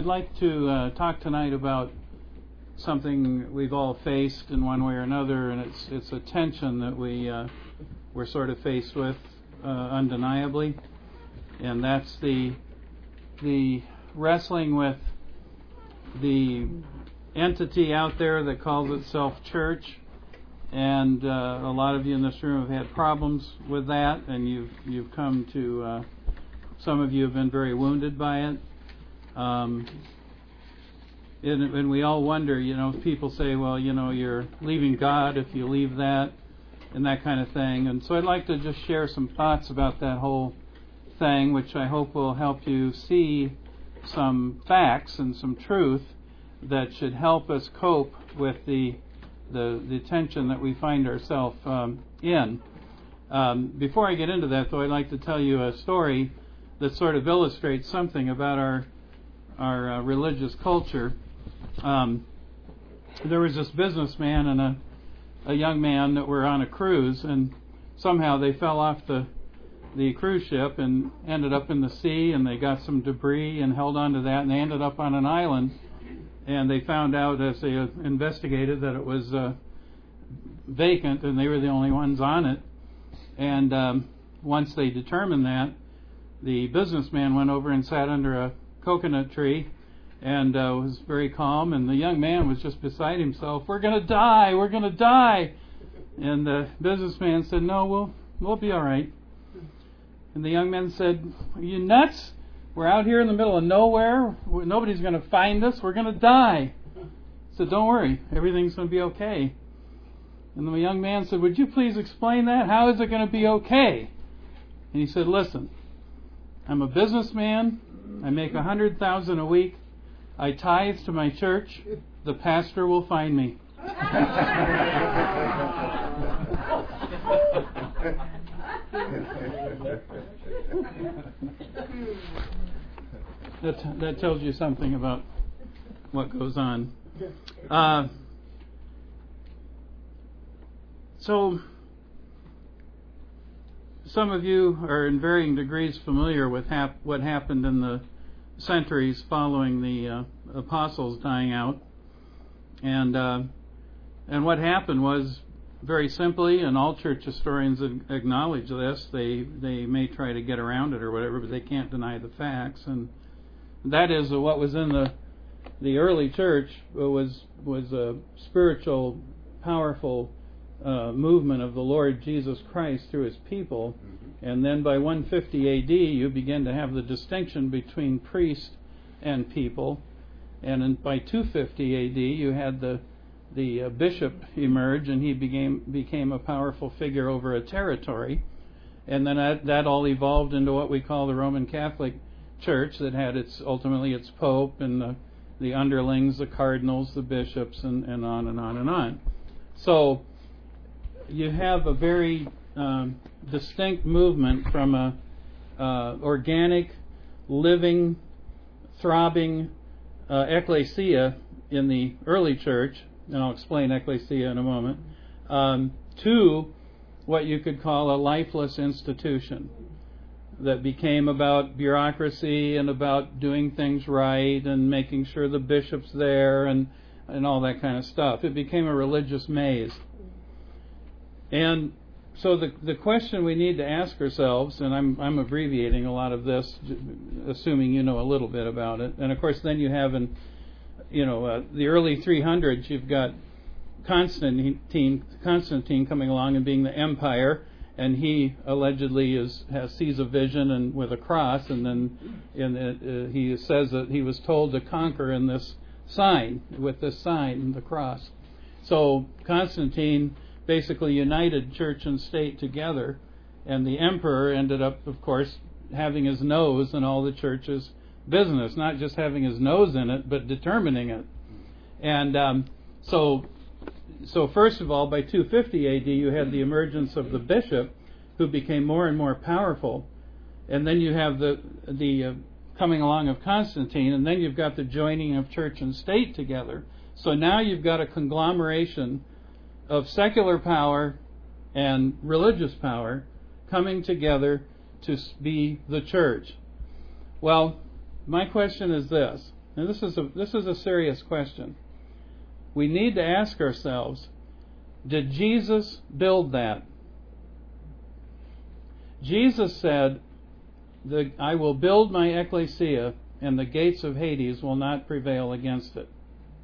I'd like to talk tonight about something we've all faced in one way or another, and it's a tension that we're sort of faced with undeniably, and that's the wrestling with the entity out there that calls itself church. And a lot of you in this room have had problems with that, and you've come to. Some of you have been very wounded by it, and we all wonder. People say, "Well, you're leaving God if you leave that," and that kind of thing. And so I'd like to just share some thoughts about that whole thing, which I hope will help you see some facts and some truth that should help us cope with the tension that we find ourselves in. Before I get into that, though, I'd like to tell you a story that sort of illustrates something about our religious culture. There was this businessman and a young man that were on a cruise, and somehow they fell off the cruise ship and ended up in the sea, and they got some debris and held on to that, and they ended up on an island. And they found out as they investigated that it was vacant and they were the only ones on it. And once they determined that, the businessman went over and sat under a coconut tree and was very calm. And the young man was just beside himself. "We're going to die! We're going to die!" And the businessman said, "No, we'll be all right." And the young man said, "Are you nuts? We're out here in the middle of nowhere. Nobody's going to find us. We're going to die." He said, "Don't worry. Everything's going to be okay." And the young man said, "Would you please explain that? How is it going to be okay?" And he said, "Listen, I'm a businessman. I make $100,000 a week. I tithe to my church. The pastor will find me." That tells you something about what goes on. So, some of you are in varying degrees familiar with what happened in the centuries following the apostles dying out, and what happened was, very simply, and all church historians acknowledge this, they may try to get around it or whatever, but they can't deny the facts. And that is what was in the early church was a spiritual, powerful movement of the Lord Jesus Christ through His people. Mm-hmm. And then by 150 A.D., you begin to have the distinction between priest and people. And by 250 A.D., you had the bishop emerge, and he became a powerful figure over a territory. And then that all evolved into what we call the Roman Catholic Church, that had ultimately its pope and the underlings, the cardinals, the bishops, and on and on and on. So you have a very distinct movement from a organic, living, throbbing ecclesia in the early church, and I'll explain ecclesia in a moment, to what you could call a lifeless institution that became about bureaucracy and about doing things right and making sure the bishop's there and all that kind of stuff. It became a religious maze. And so the question we need to ask ourselves, and I'm abbreviating a lot of this, assuming you know a little bit about it, and of course then you have in the early 300s, you've got Constantine coming along and being the empire, and he allegedly sees a vision and with a cross, and then he says that he was told to conquer in this sign, with this sign, the cross. So Constantine basically united church and state together, and the emperor ended up, of course, having his nose in all the church's business, not just having his nose in it, but determining it. And so first of all, by 250 AD, you had the emergence of the bishop, who became more and more powerful, and then you have the coming along of Constantine, and then you've got the joining of church and state together. So now you've got a conglomeration of secular power and religious power coming together to be the church. Well, my question is this: Now this is a serious question. We need to ask ourselves, did Jesus build that? Jesus said, I will build my ecclesia, and the gates of Hades will not prevail against it.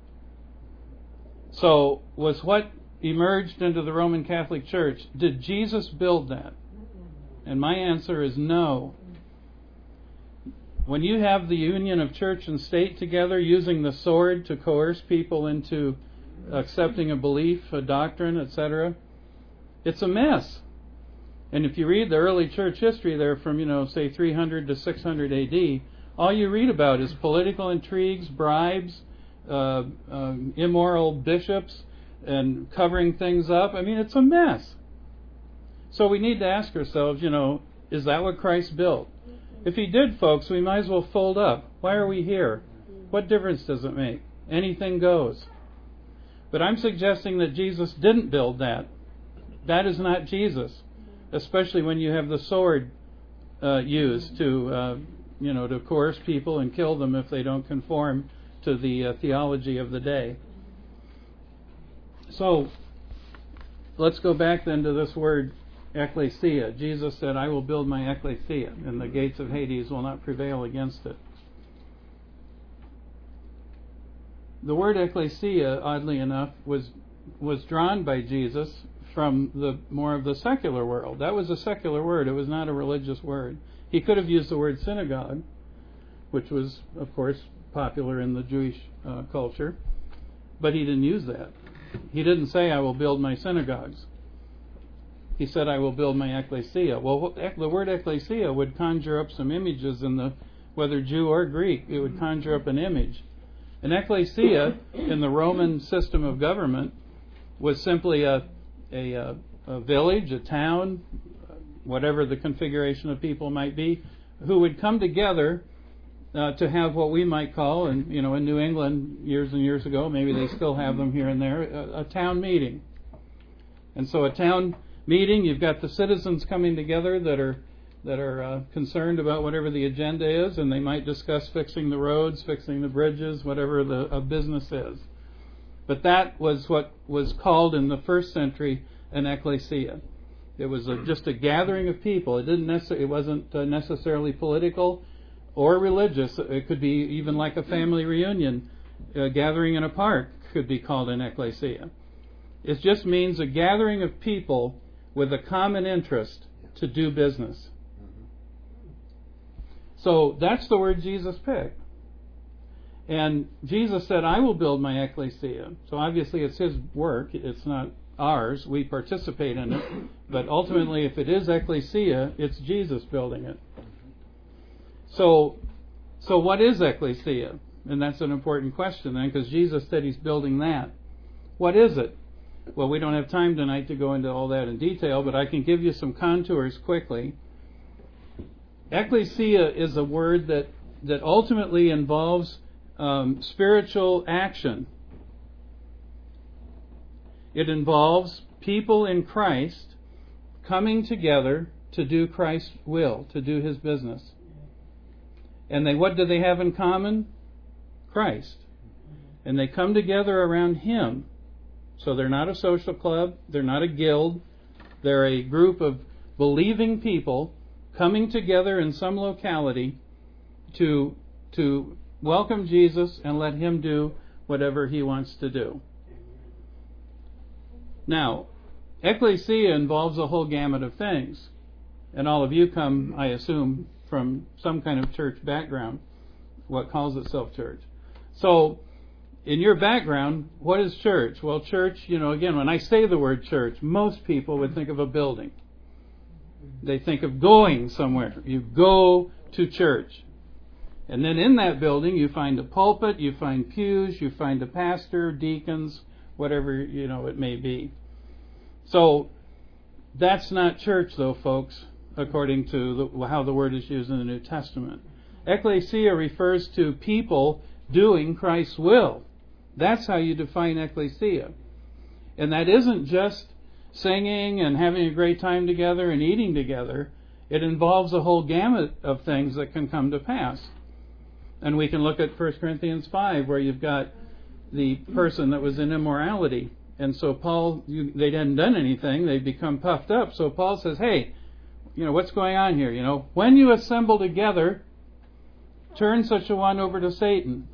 So, was what emerged into the Roman Catholic Church, did Jesus build that? And my answer is no. When you have the union of church and state together, using the sword to coerce people into accepting a belief, a doctrine, etc., it's a mess. And if you read the early church history there from, say 300 to 600 AD, all you read about is political intrigues, bribes, immoral bishops, and covering things up. I mean, it's a mess. So we need to ask ourselves, is that what Christ built? If He did, folks, we might as well fold up. Why are we here? What difference does it make? Anything goes. But I'm suggesting that Jesus didn't build that. That is not Jesus, especially when you have the sword used to coerce people and kill them if they don't conform to the theology of the day. So, let's go back then to this word ecclesia. Jesus said, I will build my ecclesia, and the gates of Hades will not prevail against it. The word ecclesia, oddly enough, was drawn by Jesus from the more of the secular world. That was a secular word. It was not a religious word. He could have used the word synagogue, which was, of course, popular in the Jewish culture, but he didn't use that. He didn't say, I will build my synagogues. He said, I will build my ecclesia. Well, the word ecclesia would conjure up some images whether Jew or Greek, it would conjure up an image. An ecclesia in the Roman system of government was simply a village, a town, whatever the configuration of people might be, who would come together to have what we might call, and in New England years and years ago, maybe they still have them here and there, a town meeting. And so a town meeting, you've got the citizens coming together that are concerned about whatever the agenda is, and they might discuss fixing the roads, fixing the bridges, whatever a business is. But that was what was called in the first century an ecclesia. It was just a gathering of people. It wasn't necessarily political or religious. It could be even like a family reunion. A gathering in a park could be called an ecclesia. It just means a gathering of people with a common interest to do business. So that's the word Jesus picked. And Jesus said, I will build my ecclesia. So obviously it's His work. It's not ours. We participate in it. But ultimately, if it is ecclesia, it's Jesus building it. So what is ecclesia? And that's an important question then, because Jesus said He's building that. What is it? Well, we don't have time tonight to go into all that in detail, but I can give you some contours quickly. Ecclesia is a word that ultimately involves spiritual action. It involves people in Christ coming together to do Christ's will, to do His business. And what do they have in common? Christ. And they come together around Him. So they're not a social club, they're not a guild, they're a group of believing people coming together in some locality to welcome Jesus and let Him do whatever He wants to do. Now, ecclesia involves a whole gamut of things. And all of you come, I assume, from some kind of church background, what calls itself church. So, in your background, what is church? Well, church, again, when I say the word church, most people would think of a building. They think of going somewhere. You go to church. And then in that building, you find a pulpit, you find pews, you find a pastor, deacons, whatever, it may be. So, that's not church, though, folks, according to how the word is used in the New Testament. Ecclesia refers to people doing Christ's will. That's how you define ecclesia. And that isn't just singing and having a great time together and eating together. It involves a whole gamut of things that can come to pass. And we can look at 1 Corinthians 5, where you've got the person that was in immorality. And so they hadn't done anything. They'd become puffed up. So Paul says, hey, what's going on here? When you assemble together, turn such a one over to Satan.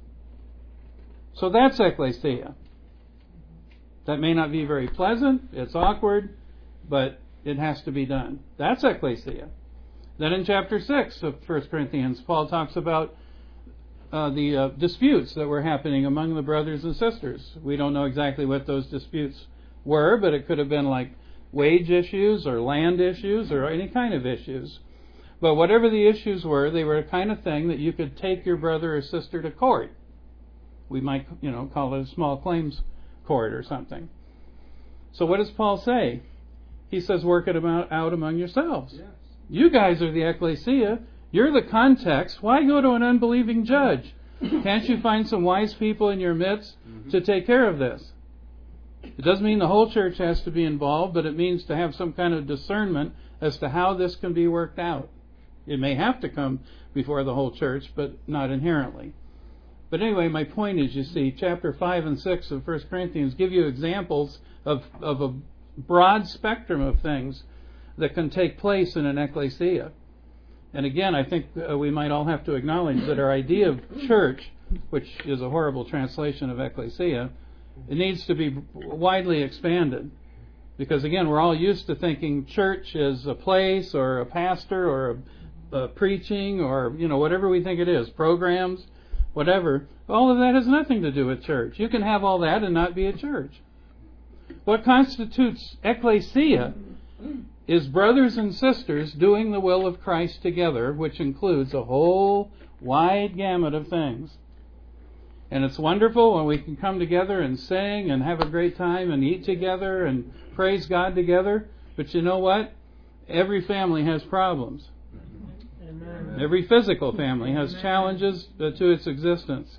So that's ecclesia. That may not be very pleasant. It's awkward, but it has to be done. That's ecclesia. Then in chapter 6 of 1 Corinthians, Paul talks about the disputes that were happening among the brothers and sisters. We don't know exactly what those disputes were, but it could have been like wage issues or land issues or any kind of issues. But whatever the issues were, they were a kind of thing that you could take your brother or sister to court. We might, call it a small claims court or something. So what does Paul say? He says, work it out among yourselves. Yes. You guys are the ecclesia. You're the context. Why go to an unbelieving judge? Can't you find some wise people in your midst to take care of this? It doesn't mean the whole church has to be involved, but it means to have some kind of discernment as to how this can be worked out. It may have to come before the whole church, but not inherently. But anyway, my point is, you see, chapter 5 and 6 of 1 Corinthians give you examples of a broad spectrum of things that can take place in an ecclesia. And again, I think we might all have to acknowledge that our idea of church, which is a horrible translation of ecclesia, it needs to be widely expanded. Because again, we're all used to thinking church is a place or a pastor or a preaching or, whatever we think it is, programs, whatever. All of that has nothing to do with church. You can have all that and not be a church. What constitutes ecclesia is brothers and sisters doing the will of Christ together, which includes a whole wide gamut of things. And it's wonderful when we can come together and sing and have a great time and eat together and praise God together. But you know what? Every family has problems. Amen. Every physical family has challenges to its existence.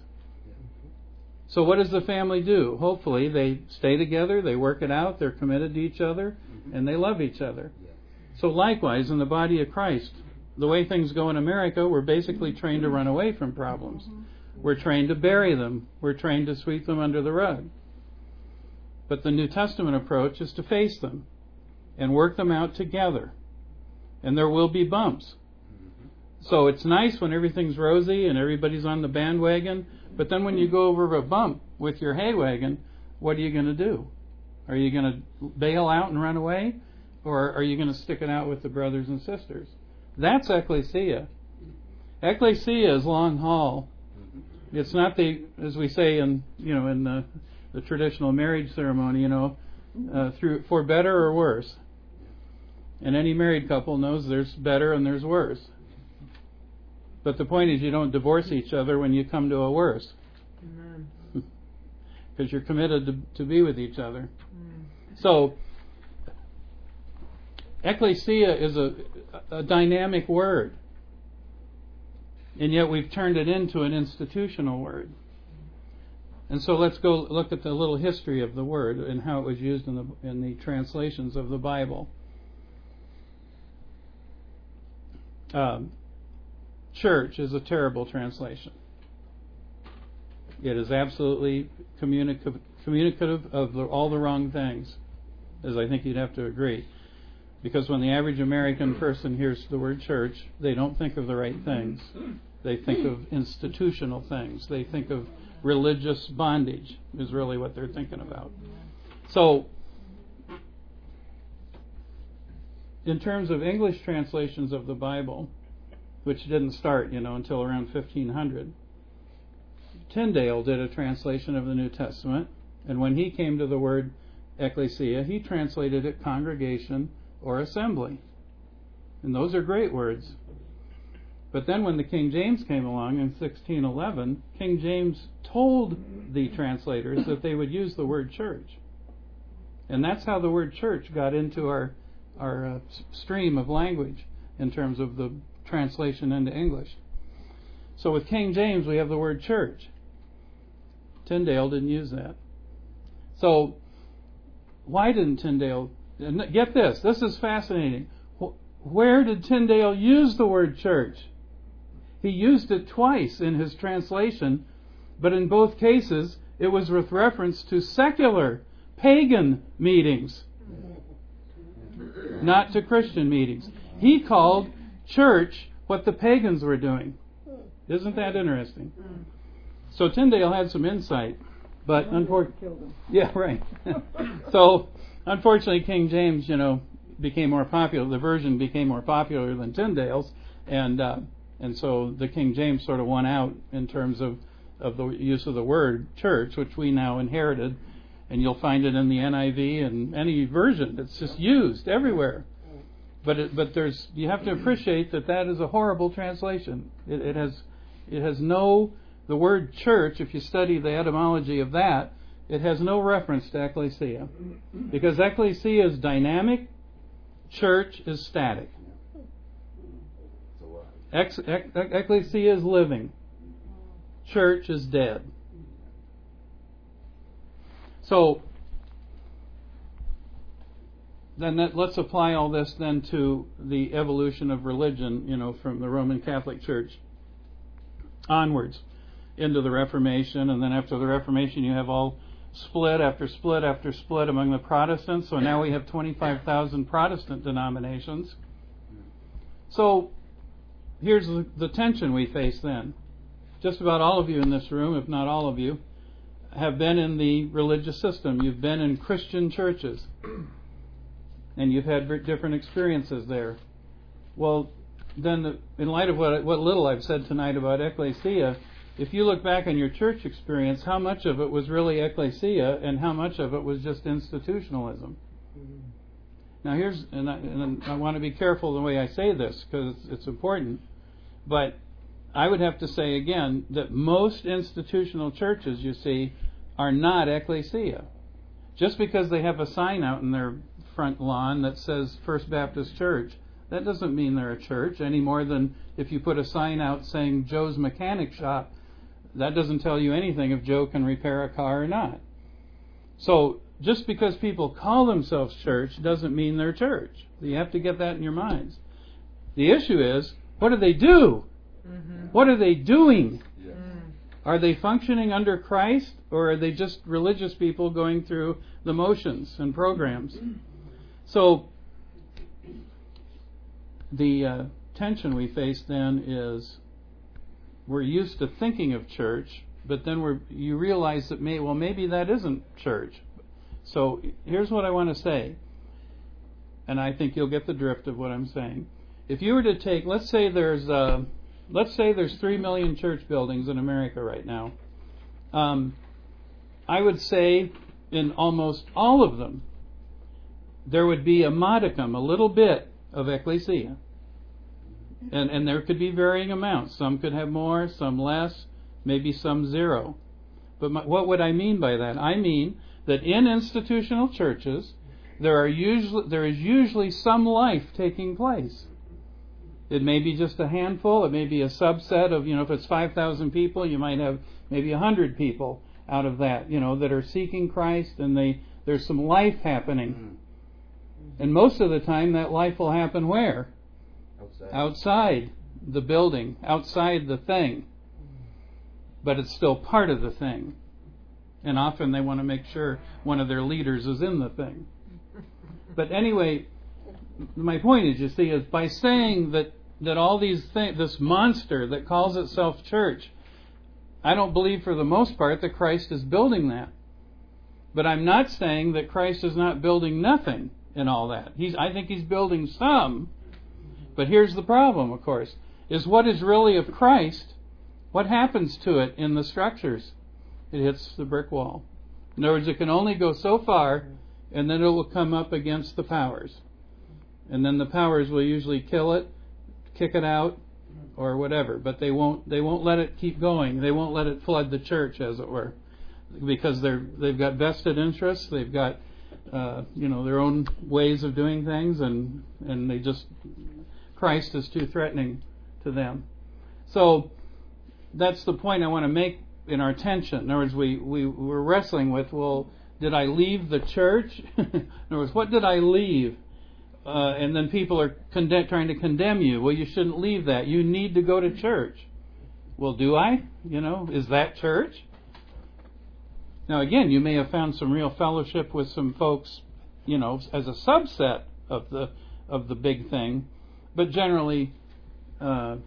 So what does the family do? Hopefully they stay together, they work it out, they're committed to each other, and they love each other. So likewise, in the body of Christ, the way things go in America, we're basically trained to run away from problems. We're trained to bury them. We're trained to sweep them under the rug. But the New Testament approach is to face them and work them out together. And there will be bumps. So it's nice when everything's rosy and everybody's on the bandwagon, but then when you go over a bump with your hay wagon, what are you going to do? Are you going to bail out and run away? Or are you going to stick it out with the brothers and sisters? That's ecclesia. Ecclesia is long haul. It's not as we say in the traditional marriage ceremony, for better or worse. And any married couple knows there's better and there's worse. But the point is, you don't divorce each other when you come to a worse. Because you're committed to be with each other. So, ecclesia is a dynamic word. And yet we've turned it into an institutional word. And so let's go look at the little history of the word and how it was used in the translations of the Bible. Church is a terrible translation. It is absolutely communicative of all the wrong things, as I think you'd have to agree. Because when the average American person hears the word church, they don't think of the right things. They think of institutional things. They think of religious bondage is really what they're thinking about. So, in terms of English translations of the Bible, which didn't start, until around 1500, Tyndale did a translation of the New Testament, and when he came to the word ecclesia, he translated it congregation or assembly. And those are great words. But then when the King James came along in 1611, King James told the translators that they would use the word church. And that's how the word church got into our stream of language in terms of the translation into English. So with King James, we have the word church. Tyndale didn't use that. So why didn't Tyndale... Get this. This is fascinating. Where did Tyndale use the word church? He used it twice in his translation, but in both cases it was with reference to secular, pagan meetings, not to Christian meetings. He called church what the pagans were doing. Isn't that interesting? So Tyndale had some insight, but unfortunately, yeah, right. So unfortunately, King James, became more popular. The version became more popular than Tyndale's, and so the King James sort of won out in terms of the use of the word church, which we now inherited, and you'll find it in the NIV and any version. It's just used everywhere. But you have to appreciate that is a horrible translation. It has no, the word church, if you study the etymology of that, it has no reference to ecclesia. Because ecclesia is dynamic, church is static. Ecclesia is living. Church is dead. So, then let's apply all this then to the evolution of religion, from the Roman Catholic Church onwards into the Reformation, and then after the Reformation you have all split after split after split among the Protestants, so now we have 25,000 Protestant denominations. So here's the tension we face then. Just about all of you in this room, if not all of you, have been in the religious system. You've been in Christian churches. And you've had different experiences there. Well, then in light of what little I've said tonight about ecclesia, if you look back on your church experience, how much of it was really ecclesia and how much of it was just institutionalism? Now and I want to be careful the way I say this because it's important, but I would have to say again that most institutional churches, you see, are not ecclesia. Just because they have a sign out in their front lawn that says First Baptist Church, that doesn't mean they're a church any more than if you put a sign out saying Joe's Mechanic Shop. That doesn't tell you anything if Joe can repair a car or not. So just because people call themselves church doesn't mean they're church. You have to get that in your minds. The issue is, what do they do? Mm-hmm. What are they doing? Yeah. Are they functioning under Christ, or are they just religious people going through the motions and programs? So the tension we face then is we're used to thinking of church, but then you realize that maybe that isn't church. So here's what I want to say, and I think you'll get the drift of what I'm saying. If you were to take, let's say there's 3 million church buildings in America right now. I would say in almost all of them, there would be a modicum, a little bit of ecclesia. And there could be varying amounts. Some could have more, some less, maybe some zero. But what would I mean by that? I mean that in institutional churches, there is usually some life taking place. It may be just a handful. It may be a subset of, if it's 5,000 people, you might have maybe 100 people out of that, that are seeking Christ, and there's some life happening. And most of the time, that life will happen where? Outside the building, outside the thing. But it's still part of the thing. And often they want to make sure one of their leaders is in the thing. But anyway, my point is, is by saying that all these things, this monster that calls itself church, I don't believe for the most part that Christ is building that. But I'm not saying that Christ is not building nothing in all that. I think He's building some. But here's the problem, of course, is what is really of Christ, what happens to it in the structures? It hits the brick wall. In other words, it can only go so far, and then it will come up against the powers. And then the powers will usually kill it, kick it out, or whatever. But they won't let it keep going. They won't let it flood the church, as it were, because they've got vested interests. They've got their own ways of doing things, and Christ is too threatening to them. So that's the point I want to make in our tension. In other words, we're wrestling with, well, did I leave the church? In other words, what did I leave? And then people are trying to condemn you. Well, you shouldn't leave that. You need to go to church. Well, do I? Is that church? Now, again, you may have found some real fellowship with some folks, as a subset of the big thing, but generally, the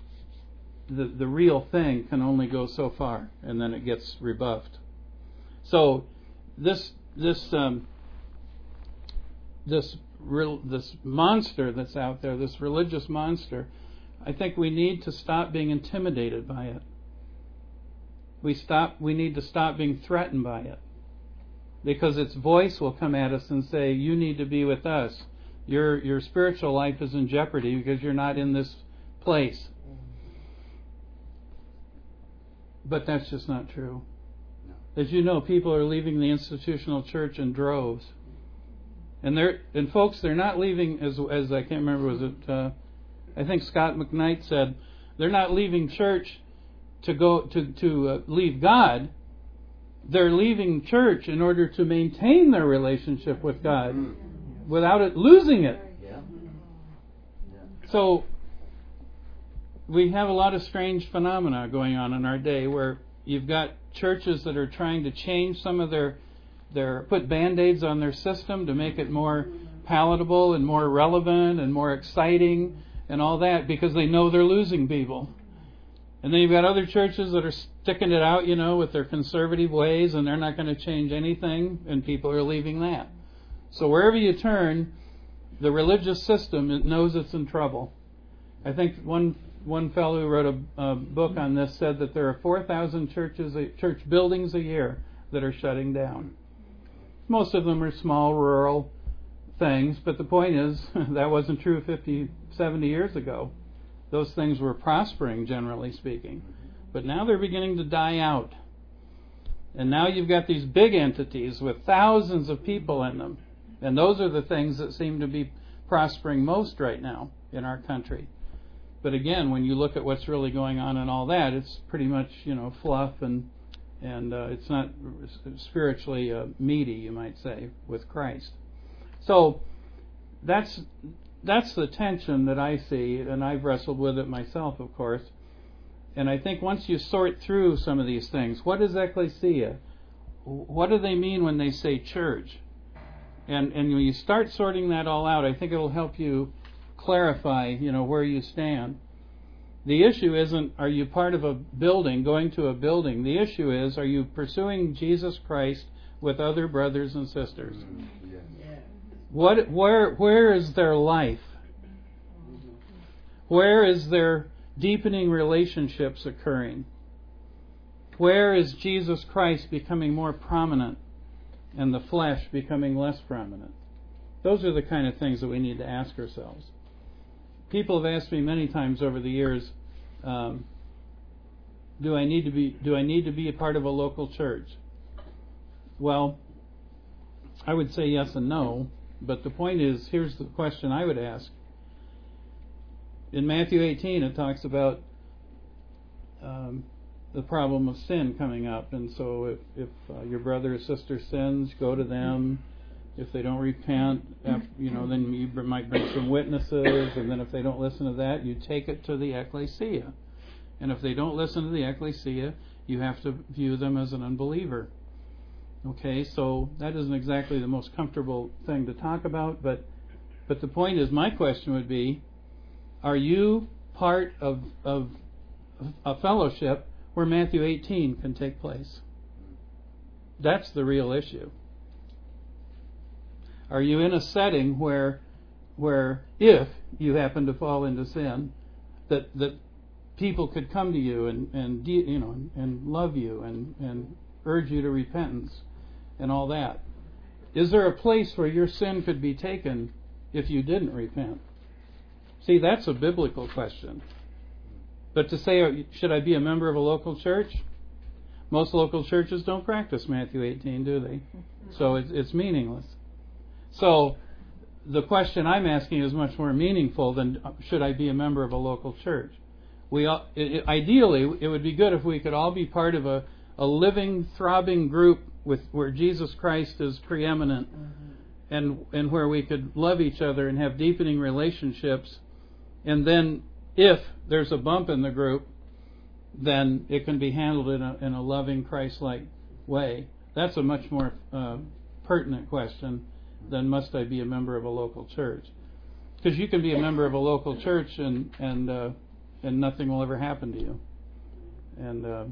real thing can only go so far, and then it gets rebuffed. So, this monster that's out there, this religious monster, I think we need to stop being intimidated by it. We need to stop being threatened by it, because its voice will come at us and say, "You need to be with us. Your spiritual life is in jeopardy because you're not in this place." But that's just not true. As you know, people are leaving the institutional church in droves, and folks, they're not leaving as I can't remember, was it? I think Scott McKnight said they're not leaving church to go to leave God. They're leaving church in order to maintain their relationship with God without it losing it. So we have a lot of strange phenomena going on in our day where you've got churches that are trying to change some of their put Band-Aids on their system to make it more palatable and more relevant and more exciting and all that, because they know they're losing people. And then you've got other churches that are sticking it out, with their conservative ways, and they're not going to change anything, and people are leaving that. So wherever you turn, the religious system, it knows it's in trouble. I think one fellow who wrote a book on this said that there are 4,000 church buildings a year that are shutting down. Most of them are small rural things, but the point is that wasn't true 50, 70 years ago. Those things were prospering, generally speaking. But now they're beginning to die out. And now you've got these big entities with thousands of people in them. And those are the things that seem to be prospering most right now in our country. But again, when you look at what's really going on and all that, it's pretty much, fluff and it's not spiritually meaty, you might say, with Christ. So that's the tension that I see, and I've wrestled with it myself, of course. And I think once you sort through some of these things, what is ecclesia? What do they mean when they say church? And when you start sorting that all out, I think it'll help you clarify, where you stand. The issue isn't, are you part of a building, going to a building? The issue is, are you pursuing Jesus Christ with other brothers and sisters? Where is their life? Where is their deepening relationships occurring? Where is Jesus Christ becoming more prominent and the flesh becoming less prominent? Those are the kind of things that we need to ask ourselves. People have asked me many times over the years, do I need to be a part of a local church? Well, I would say yes and no, but the point is, here's the question I would ask. In Matthew 18, it talks about the problem of sin coming up, and so if your brother or sister sins, go to them. If they don't repent, then you might bring some witnesses, and then if they don't listen to that, you take it to the ecclesia. And if they don't listen to the ecclesia, you have to view them as an unbeliever. Okay, so that isn't exactly the most comfortable thing to talk about, but the point is, my question would be, are you part of a fellowship where Matthew 18 can take place? That's the real issue. Are you in a setting where if you happen to fall into sin, that people could come to you and love you and urge you to repentance and all that? Is there a place where your sin could be taken if you didn't repent? See, that's a biblical question. But to say, should I be a member of a local church? Most local churches don't practice Matthew 18, do they? So it's meaningless. So the question I'm asking is much more meaningful than should I be a member of a local church. Ideally, it would be good if we could all be part of a living, throbbing group where Jesus Christ is preeminent, and where we could love each other and have deepening relationships. And then if there's a bump in the group, then it can be handled in a loving, Christ-like way. That's a much more pertinent question than must I be a member of a local church? Because you can be a member of a local church and nothing will ever happen to you. And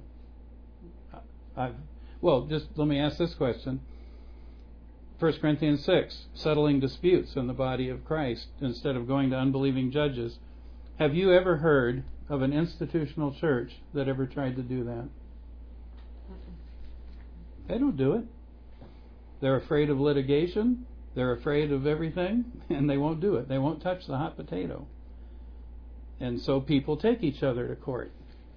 just let me ask this question. 1 Corinthians 6, settling disputes in the body of Christ instead of going to unbelieving judges. Have you ever heard of an institutional church that ever tried to do that? They don't do it. They're afraid of litigation. They're afraid of everything, and they won't do it. They won't touch the hot potato. And so people take each other to court.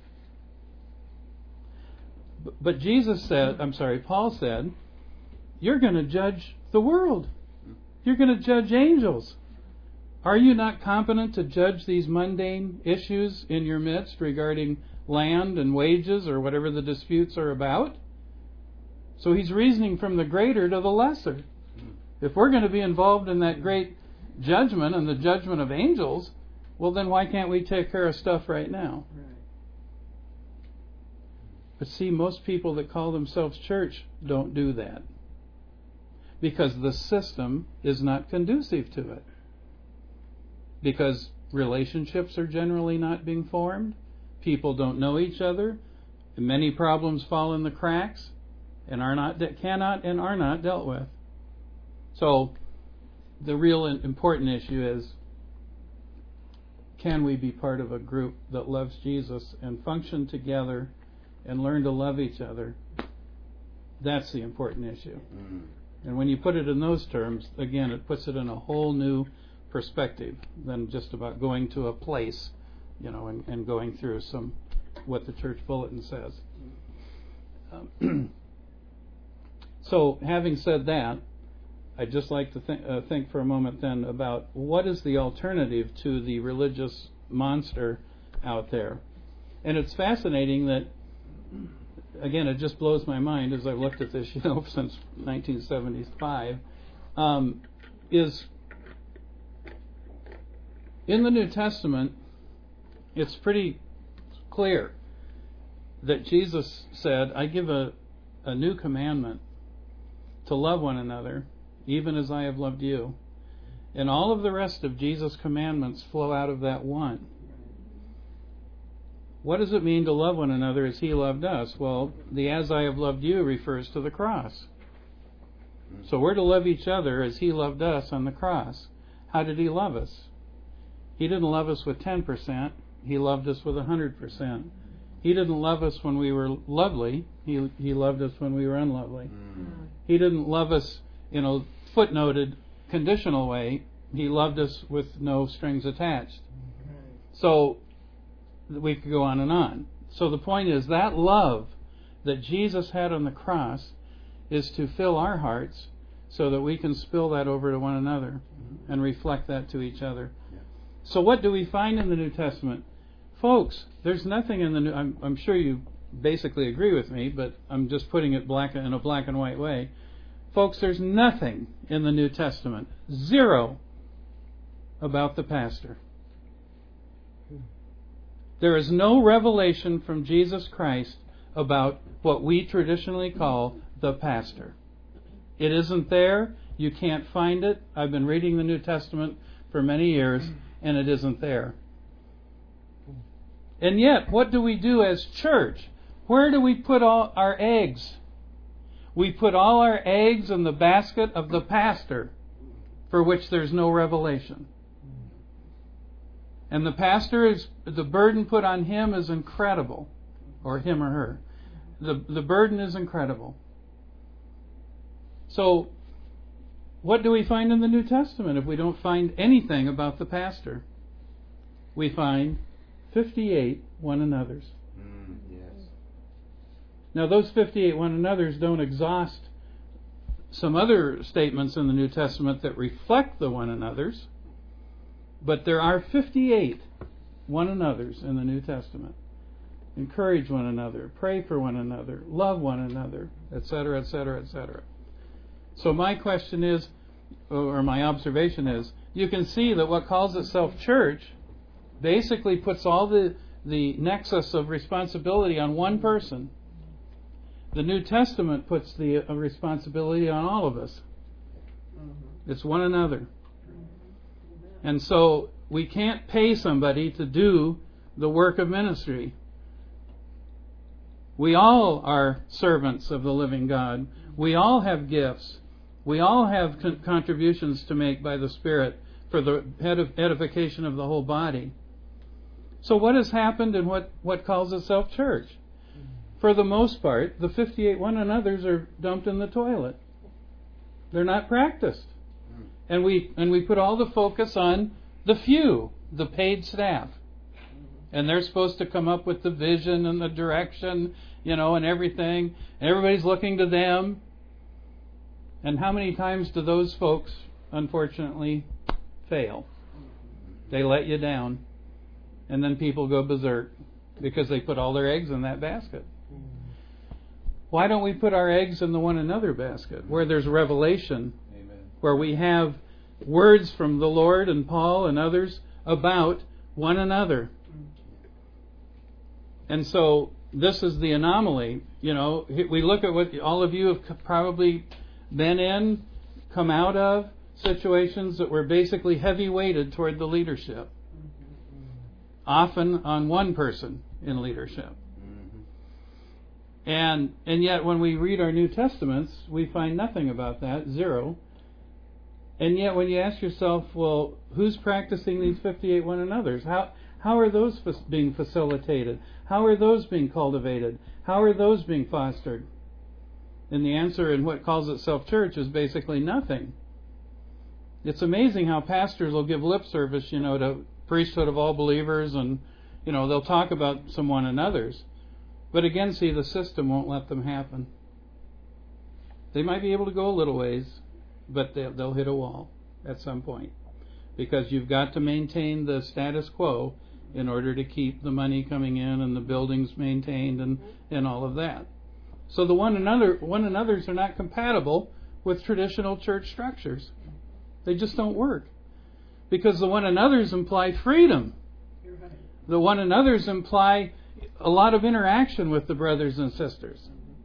But Paul said, you're going to judge the world. You're going to judge angels. Are you not competent to judge these mundane issues in your midst regarding land and wages or whatever the disputes are about? So he's reasoning from the greater to the lesser. If we're going to be involved in that great judgment and the judgment of angels, well, then why can't we take care of stuff right now? Right. But see, most people that call themselves church don't do that, because the system is not conducive to it. Because relationships are generally not being formed, people don't know each other, and many problems fall in the cracks and cannot and are not dealt with. So the real important issue is, can we be part of a group that loves Jesus and function together and learn to love each other? That's the important issue. Mm-hmm. And when you put it in those terms, again, it puts it in a whole new perspective than just about going to a place, and going through what the church bulletin says. So, having said that, I'd just like to think for a moment then about what is the alternative to the religious monster out there. And it's fascinating that, again, it just blows my mind as I've looked at this, since 1975, is in the New Testament, it's pretty clear that Jesus said, I give a new commandment, to love one another, even as I have loved you. And all of the rest of Jesus' commandments flow out of that one. What does it mean to love one another as He loved us? Well, the as I have loved you refers to the cross. So we're to love each other as He loved us on the cross. How did He love us? He didn't love us with 10%. He loved us with 100%. He didn't love us when we were lovely. He loved us when we were unlovely. He didn't love us in a footnoted, conditional way. He loved us with no strings attached. So we could go on and on. So the point is, that love that Jesus had on the cross is to fill our hearts so that we can spill that over to one another and reflect that to each other. So what do we find in the New Testament? Folks, there's nothing in the New... I'm sure you basically agree with me, but I'm just putting it in a black and white way. Folks, there's nothing in the New Testament, zero, about the pastor. There is no revelation from Jesus Christ about what we traditionally call the pastor. It isn't there. You can't find it. I've been reading the New Testament for many years, and it isn't there. And yet, what do we do as church? Where do we put all our eggs? We put all our eggs in the basket of the pastor, for which there's no revelation. And the pastor, the burden put on him is incredible, or him or her. The burden is incredible. So, what do we find in the New Testament if we don't find anything about the pastor? We find 58 one another's. Yes. Now, those 58 one another's don't exhaust some other statements in the New Testament that reflect the one another's, but there are 58 one another's in the New Testament. Encourage one another, pray for one another, love one another, etc., etc., etc. So my question is, or my observation is, you can see that what calls itself church basically puts all the the nexus of responsibility on one person. The New Testament puts the responsibility on all of us. It's one another. And so we can't pay somebody to do the work of ministry. We all are servants of the living God. We all have gifts. We all have contributions to make by the Spirit for the edification of the whole body. So what has happened and what calls itself church? For the most part, the 58 one another's are dumped in the toilet. They're not practiced. And we put all the focus on the few, the paid staff. And they're supposed to come up with the vision and the direction, and everything. Everybody's looking to them. And how many times do those folks, unfortunately, fail? They let you down. And then people go berserk because they put all their eggs in that basket. Why don't we put our eggs in the one another basket, where there's revelation, where we have words from the Lord and Paul and others about one another? And so this is the anomaly. We look at what all of you have probably been in, come out of, situations that were basically heavy weighted toward the leadership. Often on one person in leadership. And yet when we read our New Testaments, we find nothing about that, zero. And yet when you ask yourself, well, who's practicing these 58 one another's? How are those being facilitated? How are those being cultivated? How are those being fostered? And the answer in what calls itself church is basically nothing. It's amazing how pastors will give lip service, to priesthood of all believers, and, they'll talk about some one another's. But again, see, the system won't let them happen. They might be able to go a little ways, but they'll hit a wall at some point. Because you've got to maintain the status quo in order to keep the money coming in and the buildings maintained and all of that. So the one another's are not compatible with traditional church structures. They just don't work. Because the one another's imply freedom. The one another's imply a lot of interaction with the brothers and sisters.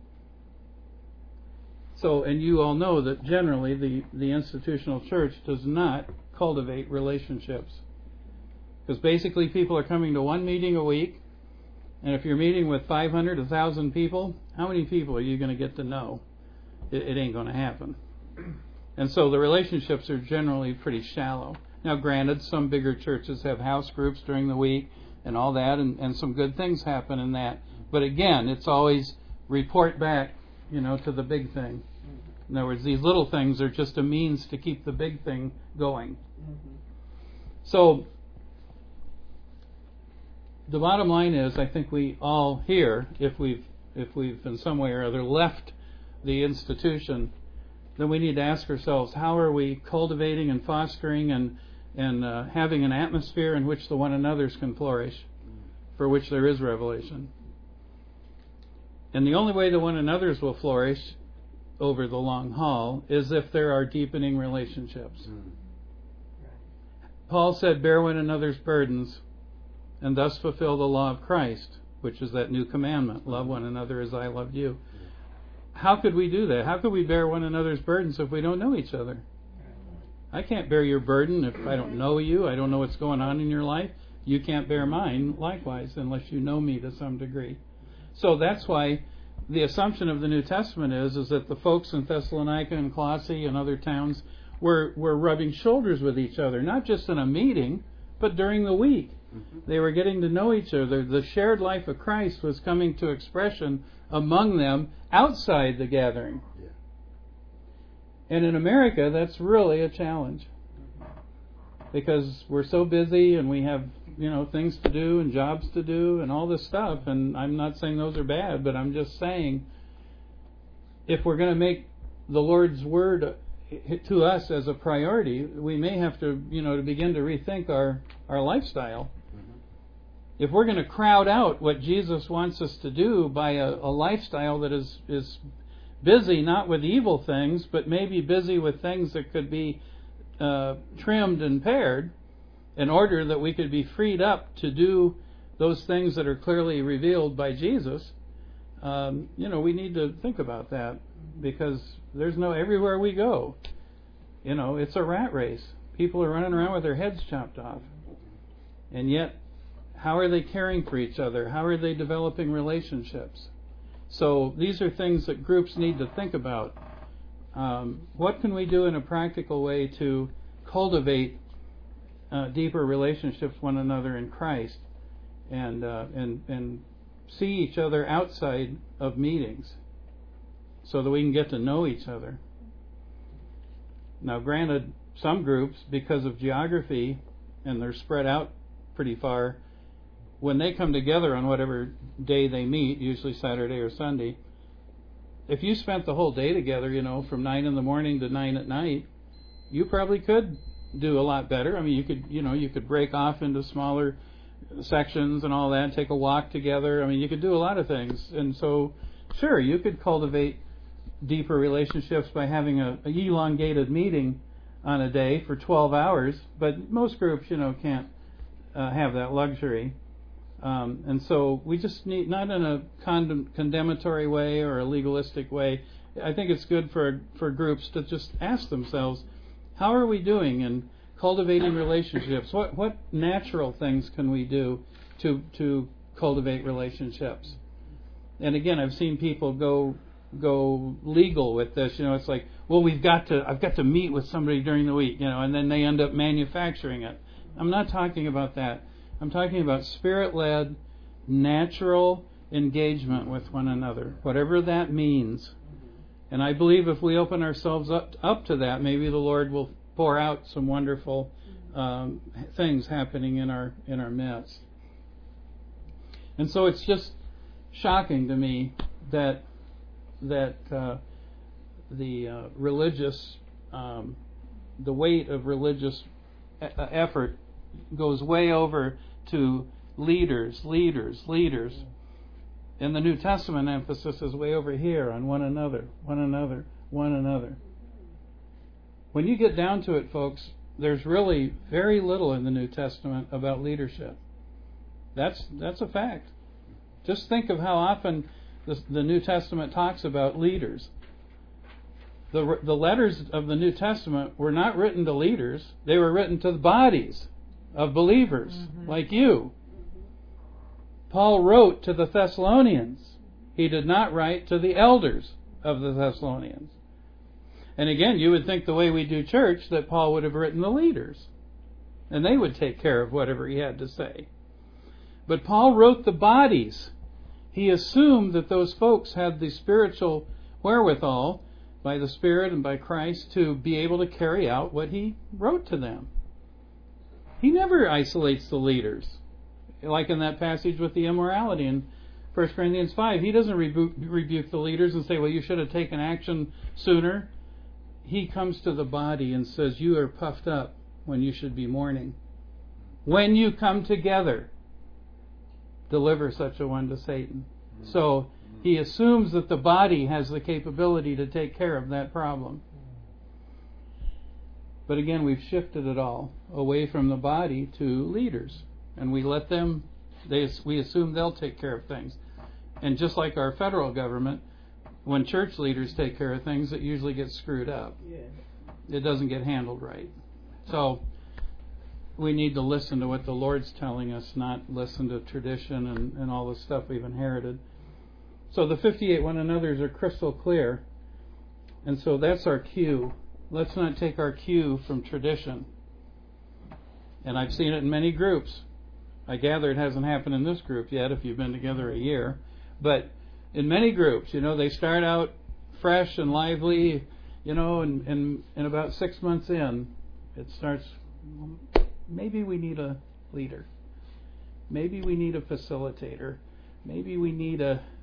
So, and you all know that generally the institutional church does not cultivate relationships. Because basically people are coming to one meeting a week, and if you're meeting with 500, 1,000 people, how many people are you going to get to know? It ain't going to happen. And so the relationships are generally pretty shallow. Now granted, some bigger churches have house groups during the week and all that, and some good things happen in that. But again, it's always report back, to the big thing. In other words, these little things are just a means to keep the big thing going. So the bottom line is, I think we all here, if we've in some way or other left the institution, then we need to ask ourselves, how are we cultivating and fostering and having an atmosphere in which the one another's can flourish, for which there is revelation. And the only way the one another's will flourish over the long haul is if there are deepening relationships. Paul said, bear one another's burdens, and thus fulfill the law of Christ, which is that new commandment, love one another as I loved you. How could we do that? How could we bear one another's burdens if we don't know each other? I can't bear your burden if I don't know you. I don't know what's going on in your life. You can't bear mine likewise unless you know me to some degree. So that's why the assumption of the New Testament is that the folks in Thessalonica and Colossae and other towns were rubbing shoulders with each other, not just in a meeting, but during the week. They were getting to know each other. The shared life of Christ was coming to expression among them outside the gathering. And in America, that's really a challenge. Because we're so busy and we have, things to do and jobs to do and all this stuff. And I'm not saying those are bad, but I'm just saying if we're going to make the Lord's Word to us as a priority, we may have to, to begin to rethink our lifestyle. If we're going to crowd out what Jesus wants us to do by a lifestyle that is busy not with evil things, but maybe busy with things that could be trimmed and pared, in order that we could be freed up to do those things that are clearly revealed by Jesus, we need to think about that, because there's everywhere we go, it's a rat race. People are running around with their heads chopped off. And yet, how are they caring for each other? How are they developing relationships? So these are things that groups need to think about. What can we do in a practical way to cultivate deeper relationships with one another in Christ, and see each other outside of meetings, so that we can get to know each other? Now, granted, some groups, because of geography, and they're spread out pretty far, when they come together on whatever day they meet, usually Saturday or Sunday, if you spent the whole day together, from 9 in the morning to 9 at night, you probably could do a lot better. I mean, you could break off into smaller sections and all that, take a walk together. I mean, you could do a lot of things. And so, sure, you could cultivate deeper relationships by having a elongated meeting on a day for 12 hours, but most groups, can't have that luxury. And so we just need, not in a condemnatory way or a legalistic way, I think it's good for groups to just ask themselves, how are we doing in cultivating relationships? What natural things can we do to cultivate relationships? And again, I've seen people go legal with this. It's like, well, I've got to meet with somebody during the week, and then they end up manufacturing it. I'm not talking about that. I'm talking about Spirit-led, natural engagement with one another, whatever that means. And I believe if we open ourselves up to that, maybe the Lord will pour out some wonderful things happening in our midst. And so it's just shocking to me that the religious, the weight of religious effort goes way over to leaders. And the New Testament emphasis is way over here on one another. When you get down to it, folks, there's really very little in the New Testament about leadership. That's a fact. Just think of how often the New Testament talks about leaders. The letters of the New Testament were not written to leaders. They were written to the bodies of believers like you. Paul wrote to the Thessalonians. He did not write to the elders of the Thessalonians. And again, you would think the way we do church that Paul would have written the leaders, and they would take care of whatever he had to say. But Paul wrote the bodies. He assumed that those folks had the spiritual wherewithal by the Spirit and by Christ to be able to carry out what he wrote to them. He never isolates the leaders. Like in that passage with the immorality in 1 Corinthians 5, he doesn't rebuke the leaders and say, well, you should have taken action sooner. He comes to the body and says, you are puffed up when you should be mourning. When you come together, deliver such a one to Satan. So he assumes that the body has the capability to take care of that problem. But again, we've shifted it all away from the body to leaders. And we let them, we assume they'll take care of things. And just like our federal government, when church leaders take care of things, it usually gets screwed up. It doesn't get handled right. So we need to listen to what the Lord's telling us, not listen to tradition and all the stuff we've inherited. So the 58 one another's are crystal clear. And so that's our cue. Let's not take our cue from tradition. And I've seen it in many groups. I gather it hasn't happened in this group yet if you've been together a year. But in many groups, they start out fresh and lively, and about 6 months in, it starts, maybe we need a leader. Maybe we need a facilitator. Maybe we need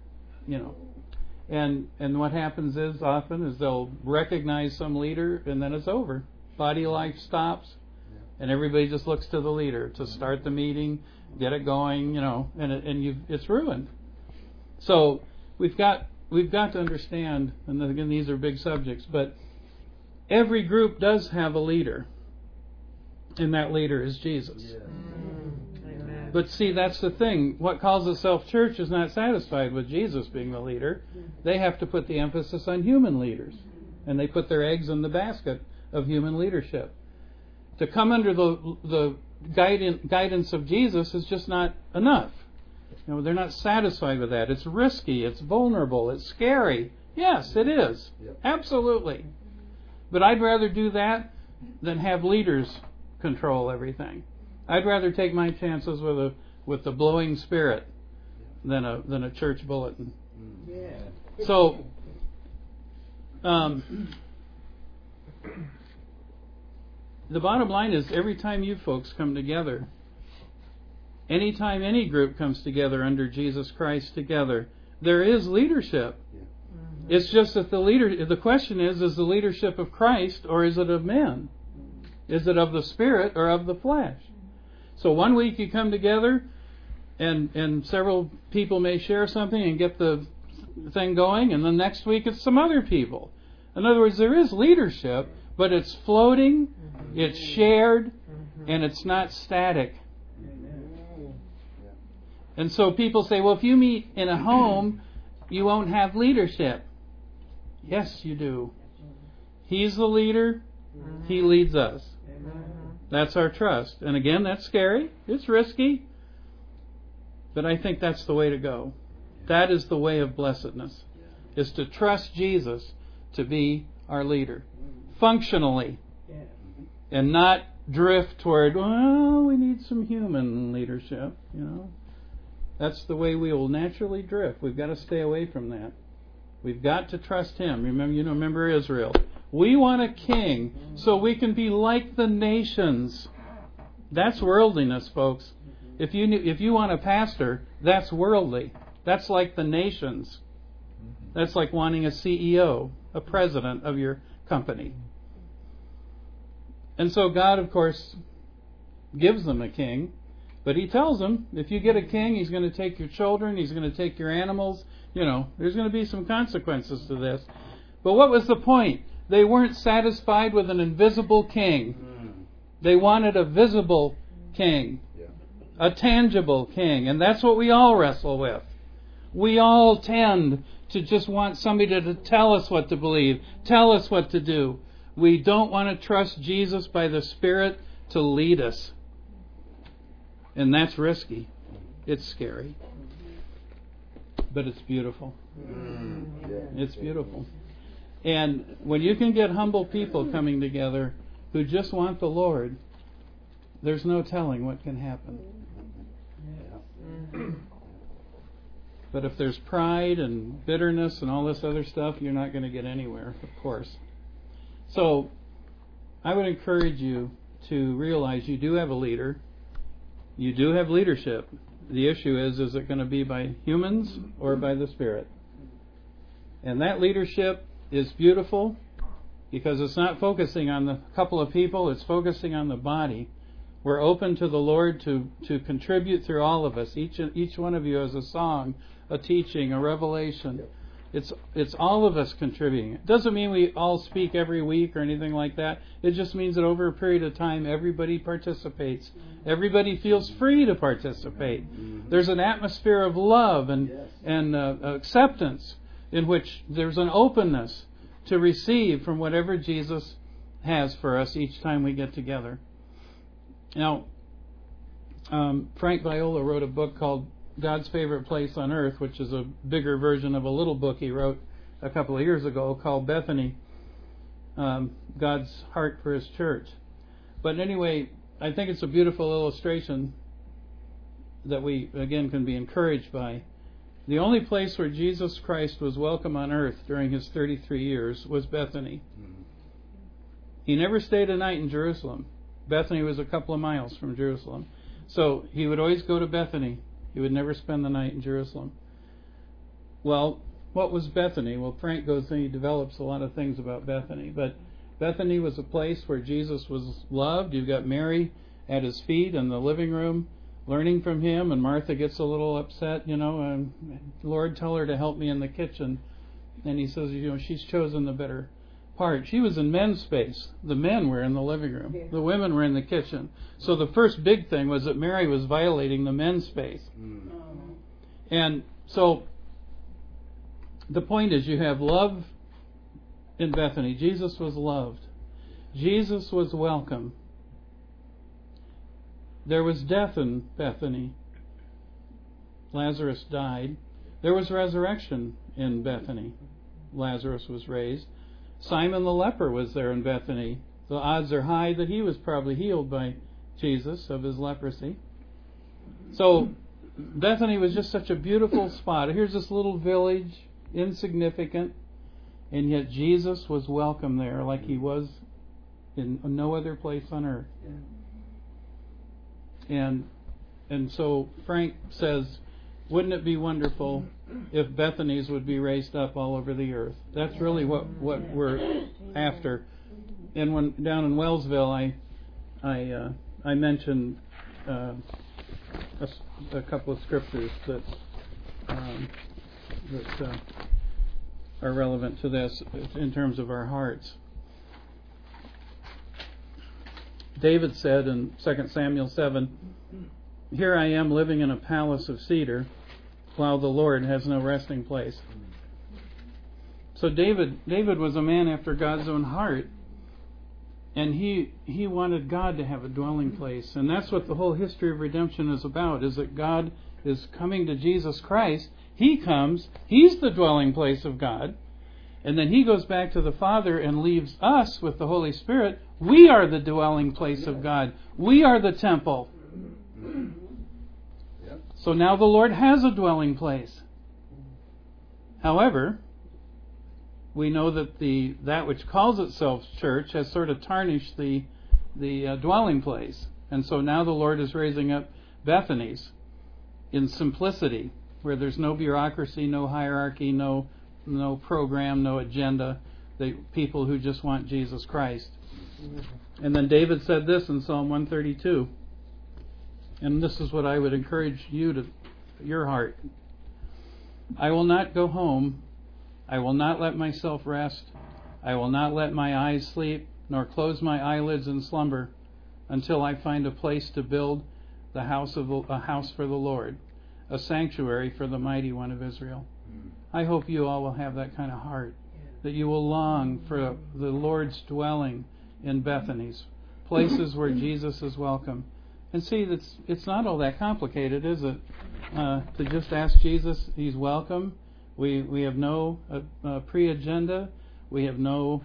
and what happens is often is they'll recognize some leader and then it's over. Body life stops. And everybody just looks to the leader to start the meeting, get it going, and it's ruined. So we've got to understand, and again, these are big subjects, but every group does have a leader, and that leader is Jesus. Amen. But see, that's the thing. What calls itself church is not satisfied with Jesus being the leader. They have to put the emphasis on human leaders. And they put their eggs in the basket of human leadership. To come under the guidance of Jesus is just not enough. They're not satisfied with that. It's risky, it's vulnerable, it's scary. Yes, it is. Absolutely. But I'd rather do that than have leaders control everything. I'd rather take my chances with the blowing spirit than a church bulletin. So, the bottom line is, every time you folks come together, anytime any group comes together under Jesus Christ together, there is leadership. It's just that the question is the leadership of Christ or is it of men? Is it of the Spirit or of the flesh? So one week you come together and several people may share something and get the thing going, and the next week it's some other people. In other words, there is leadership, but it's floating, it's shared, and it's not static. And so people say, well, if you meet in a home, you won't have leadership. Yes, you do. He's the leader. He leads us. That's our trust. And again, that's scary. It's risky. But I think that's the way to go. That is the way of blessedness, is to trust Jesus to be our leader. Functionally. And not drift toward, well, we need some human leadership, That's the way we will naturally drift. We've got to stay away from that. We've got to trust Him. Remember Israel. We want a king so we can be like the nations. That's worldliness, folks. If you want a pastor, that's worldly. That's like the nations. That's like wanting a CEO, a president of your company. And so God, of course, gives them a king. But He tells them, if you get a king, he's going to take your children, he's going to take your animals. There's going to be some consequences to this. But what was the point? They weren't satisfied with an invisible king. They wanted a visible king, a tangible king. And that's what we all wrestle with. We all tend to just want somebody to tell us what to believe, tell us what to do. We don't want to trust Jesus by the Spirit to lead us. And that's risky. It's scary. But it's beautiful. It's beautiful. And when you can get humble people coming together who just want the Lord, there's no telling what can happen. But if there's pride and bitterness and all this other stuff, you're not going to get anywhere, of course. So I would encourage you to realize you do have a leader. You do have leadership. The issue is it going to be by humans or by the Spirit? And that leadership is beautiful because it's not focusing on the couple of people, it's focusing on the body. We're open to the Lord to contribute through all of us. Each one of you has a song, a teaching, a revelation. It's all of us contributing. It doesn't mean we all speak every week or anything like that. It just means that over a period of time, everybody participates. Everybody feels free to participate. There's an atmosphere of love and acceptance in which there's an openness to receive from whatever Jesus has for us each time we get together. Now, Frank Viola wrote a book called God's Favorite Place on Earth, which is a bigger version of a little book he wrote a couple of years ago called Bethany, God's Heart for His Church. But anyway, I think it's a beautiful illustration that we, again, can be encouraged by. The only place where Jesus Christ was welcome on earth during His 33 years was Bethany. He never stayed a night in Jerusalem. Bethany was a couple of miles from Jerusalem. So He would always go to Bethany. He would never spend the night in Jerusalem. Well, what was Bethany? Well, Frank goes and he develops a lot of things about Bethany. But Bethany was a place where Jesus was loved. You've got Mary at His feet in the living room learning from Him, and Martha gets a little upset, Lord, tell her to help me in the kitchen. And He says, she's chosen the better apart. She was in men's space. The men were in the living room. The women were in the kitchen. So the first big thing was that Mary was violating the men's space. And so the point is, you have love in Bethany. Jesus was loved. Jesus was welcome. There was death in Bethany. Lazarus died. There was resurrection in Bethany. Lazarus was raised. Simon the leper was there in Bethany. The odds are high that he was probably healed by Jesus of his leprosy. So Bethany was just such a beautiful spot. Here's this little village, insignificant, and yet Jesus was welcome there like he was in no other place on earth. And so Frank says, wouldn't it be wonderful if Bethanies would be raised up all over the earth? That's really what we're after. And when down in Wellsville, I mentioned a couple of scriptures that are relevant to this in terms of our hearts. David said in 2 Samuel 7, "Here I am living in a palace of cedar, while the Lord has no resting place." So David was a man after God's own heart, and he wanted God to have a dwelling place. And that's what the whole history of redemption is about, is that God is coming to Jesus Christ. He comes, He's the dwelling place of God, and then He goes back to the Father and leaves us with the Holy Spirit. We are the dwelling place of God. We are the temple. So now the Lord has a dwelling place. However, we know that that which calls itself church has sort of tarnished the dwelling place. And so now the Lord is raising up Bethanies in simplicity, where there's no bureaucracy, no hierarchy, no program, no agenda. People who just want Jesus Christ. And then David said this in Psalm 132. And this is what I would encourage your heart. "I will not go home. I will not let myself rest. I will not let my eyes sleep, nor close my eyelids in slumber, until I find a place to build a house for the Lord, a sanctuary for the Mighty One of Israel." I hope you all will have that kind of heart, that you will long for the Lord's dwelling in Bethanies, places where Jesus is welcome. And see, it's not all that complicated, is it? To just ask Jesus, He's welcome. We have no pre-agenda. We have no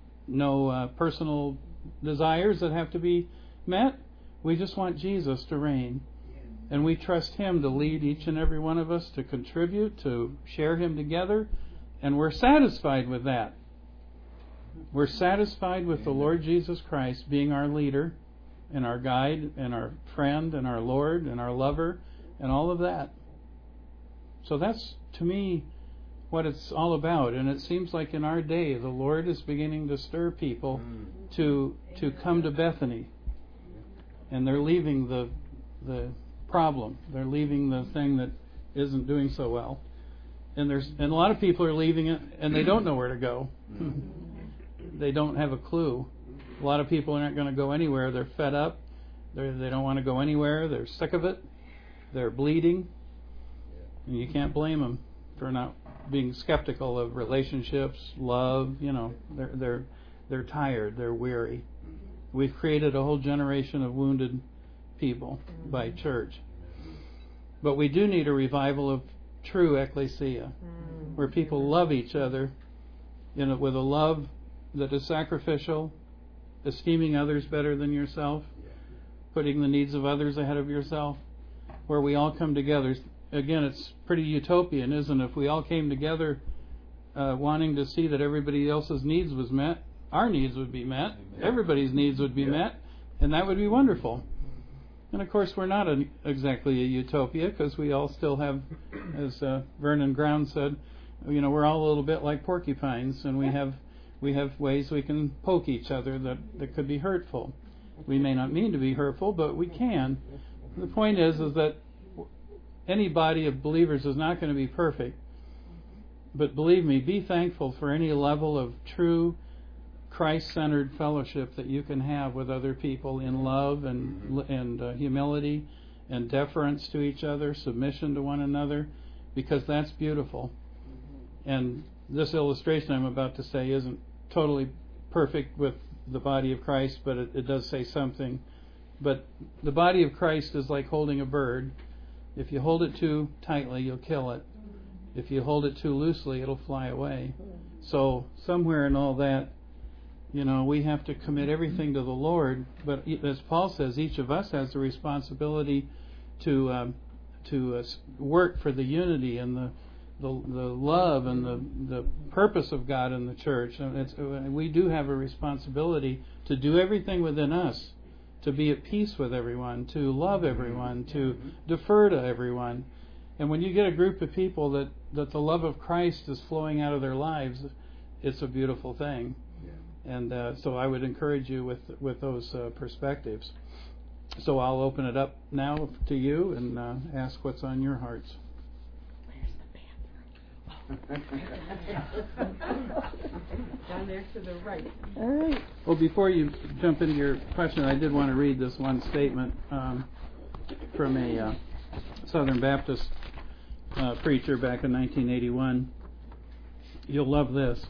personal desires that have to be met. We just want Jesus to reign. And we trust Him to lead each and every one of us, to contribute, to share Him together. And we're satisfied with that. We're satisfied with the Lord Jesus Christ being our leader and our guide and our friend and our Lord and our lover and all of that. So that's, to me, what it's all about. And it seems like in our day, the Lord is beginning to stir people to come to Bethany. And they're leaving the problem. They're leaving the thing that isn't doing so well. And a lot of people are leaving it and they don't know where to go. They don't have a clue. A lot of people aren't going to go anywhere. They're fed up. They don't want to go anywhere. They're sick of it. They're bleeding. And you can't blame them for not being skeptical of relationships, love. They're tired. They're weary. We've created a whole generation of wounded people by church. But we do need a revival of true ecclesia, where people love each other with a love that is sacrificial, esteeming others better than yourself, putting the needs of others ahead of yourself, where we all come together. Again, it's pretty utopian, isn't it? If we all came together wanting to see that everybody else's needs was met, our needs would be met, everybody's needs would be met, and that would be wonderful. And of course, we're not exactly a utopia, because we all still have, as Vernon Ground said, we're all a little bit like porcupines, and we have ways we can poke each other that could be hurtful. We may not mean to be hurtful, but we can. The point is that any body of believers is not going to be perfect. But believe me, be thankful for any level of true Christ-centered fellowship that you can have with other people in love and humility and deference to each other, submission to one another, because that's beautiful. And this illustration I'm about to say isn't totally perfect with the body of Christ, but it does say something. But the body of Christ is like holding a bird. If you hold it too tightly, you'll kill it. If you hold it too loosely, it'll fly away. So somewhere in all that, we have to commit everything to the Lord. But as Paul says, each of us has the responsibility to work for the unity and the love and the purpose of God in the church. And we do have a responsibility to do everything within us to be at peace with everyone, to love everyone, to defer to everyone. And when you get a group of people that the love of Christ is flowing out of their lives, it's a beautiful thing. Yeah. And so I would encourage you with those perspectives. So I'll open it up now to you and ask what's on your hearts. Down there to the right. All right. Well, before you jump into your question, I did want to read this one statement from a Southern Baptist preacher back in 1981. You'll love this.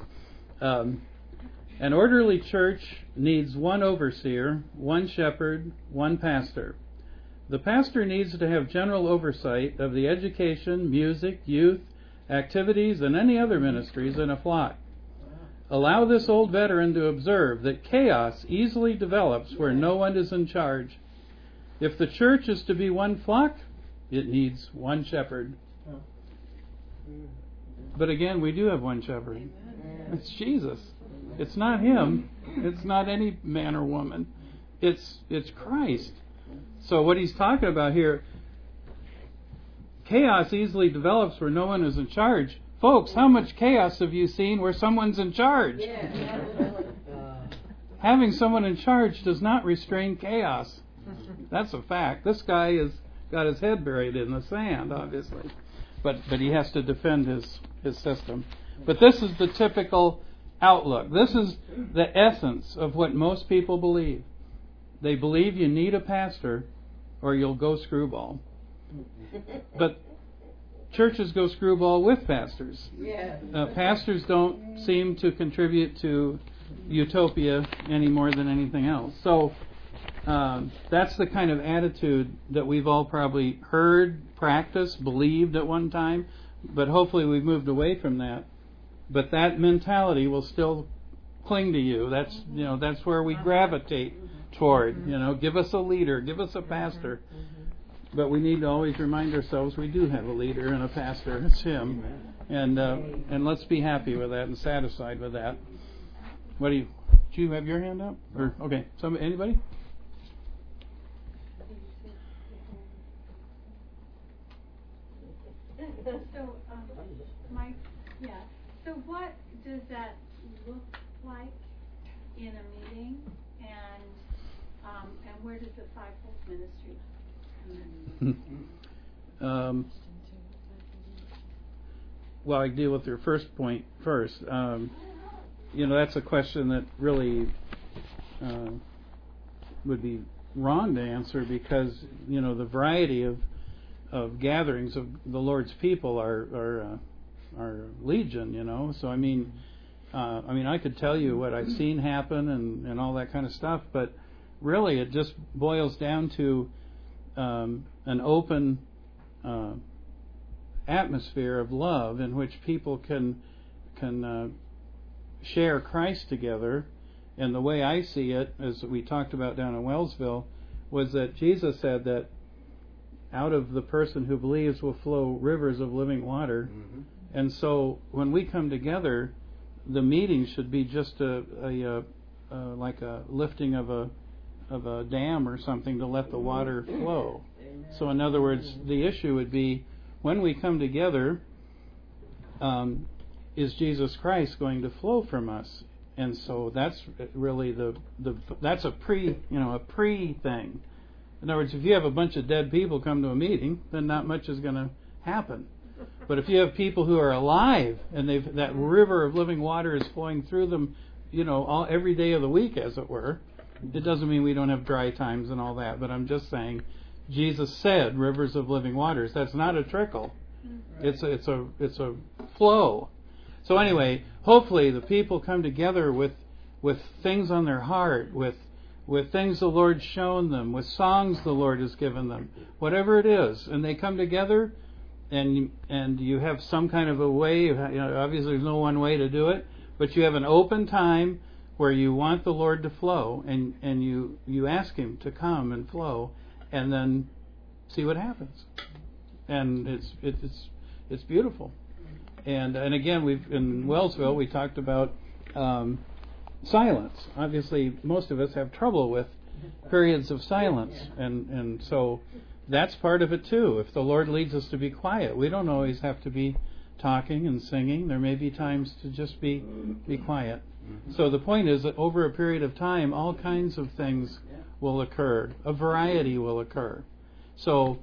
An orderly church needs one overseer, one shepherd, one pastor. The pastor needs to have general oversight of the education, music, youth, activities, and any other ministries in a flock. Allow this old veteran to observe that chaos easily develops where no one is in charge. If the church is to be one flock, it needs one shepherd. But again, we do have one shepherd. It's Jesus. It's not him. It's not any man or woman. It's Christ. So what he's talking about here, chaos easily develops where no one is in charge. Folks, how much chaos have you seen where someone's in charge? Having someone in charge does not restrain chaos. That's a fact. This guy has got his head buried in the sand, obviously. But he has to defend his system. But this is the typical outlook. This is the essence of what most people believe. They believe you need a pastor or you'll go screwball. But churches go screwball with pastors. Pastors don't seem to contribute to utopia any more than anything else. So that's the kind of attitude that we've all probably heard, practiced, believed at one time. But hopefully we've moved away from that. But that mentality will still cling to you. That's where we gravitate toward. Give us a leader, give us a pastor. But we need to always remind ourselves we do have a leader and a pastor. It's him. And let's be happy with that and satisfied with that. Do you have your hand up? Or okay, anybody? So, Mike, so what does that look like in a meeting, and where does the fivefold ministry come in? Well, I deal with your first point first. That's a question that really would be wrong to answer because the variety of gatherings of the Lord's people are legion. So I could tell you what I've seen happen and all that kind of stuff, but really it just boils down to an open atmosphere of love in which people can share Christ together. And the way I see it, as we talked about down in Wellsville, was that Jesus said that out of the person who believes will flow rivers of living water. Mm-hmm. And so when we come together, the meeting should be just like a lifting of a dam or something to let the water flow. Amen. So in other words, the issue would be when we come together, is Jesus Christ going to flow from us? And so that's really that's a pre thing. In other words, if you have a bunch of dead people come to a meeting, then not much is going to happen. But if you have people who are alive and that river of living water is flowing through them every day of the week, as it were. It doesn't mean we don't have dry times and all that, but I'm just saying, Jesus said, rivers of living waters. That's not a trickle. It's a flow. So anyway, hopefully the people come together with things on their heart, with things the Lord's shown them, with songs the Lord has given them, whatever it is, and they come together, and you have some kind of a way. Obviously, there's no one way to do it, but you have an open time where you want the Lord to flow, and you ask Him to come and flow, and then see what happens. And it's beautiful. And again, in Wellsville we talked about silence. Obviously, most of us have trouble with periods of silence, and so that's part of it too. If the Lord leads us to be quiet, we don't always have to be talking and singing. There may be times to just be quiet. So the point is that over a period of time, all kinds of things will occur. A variety will occur. So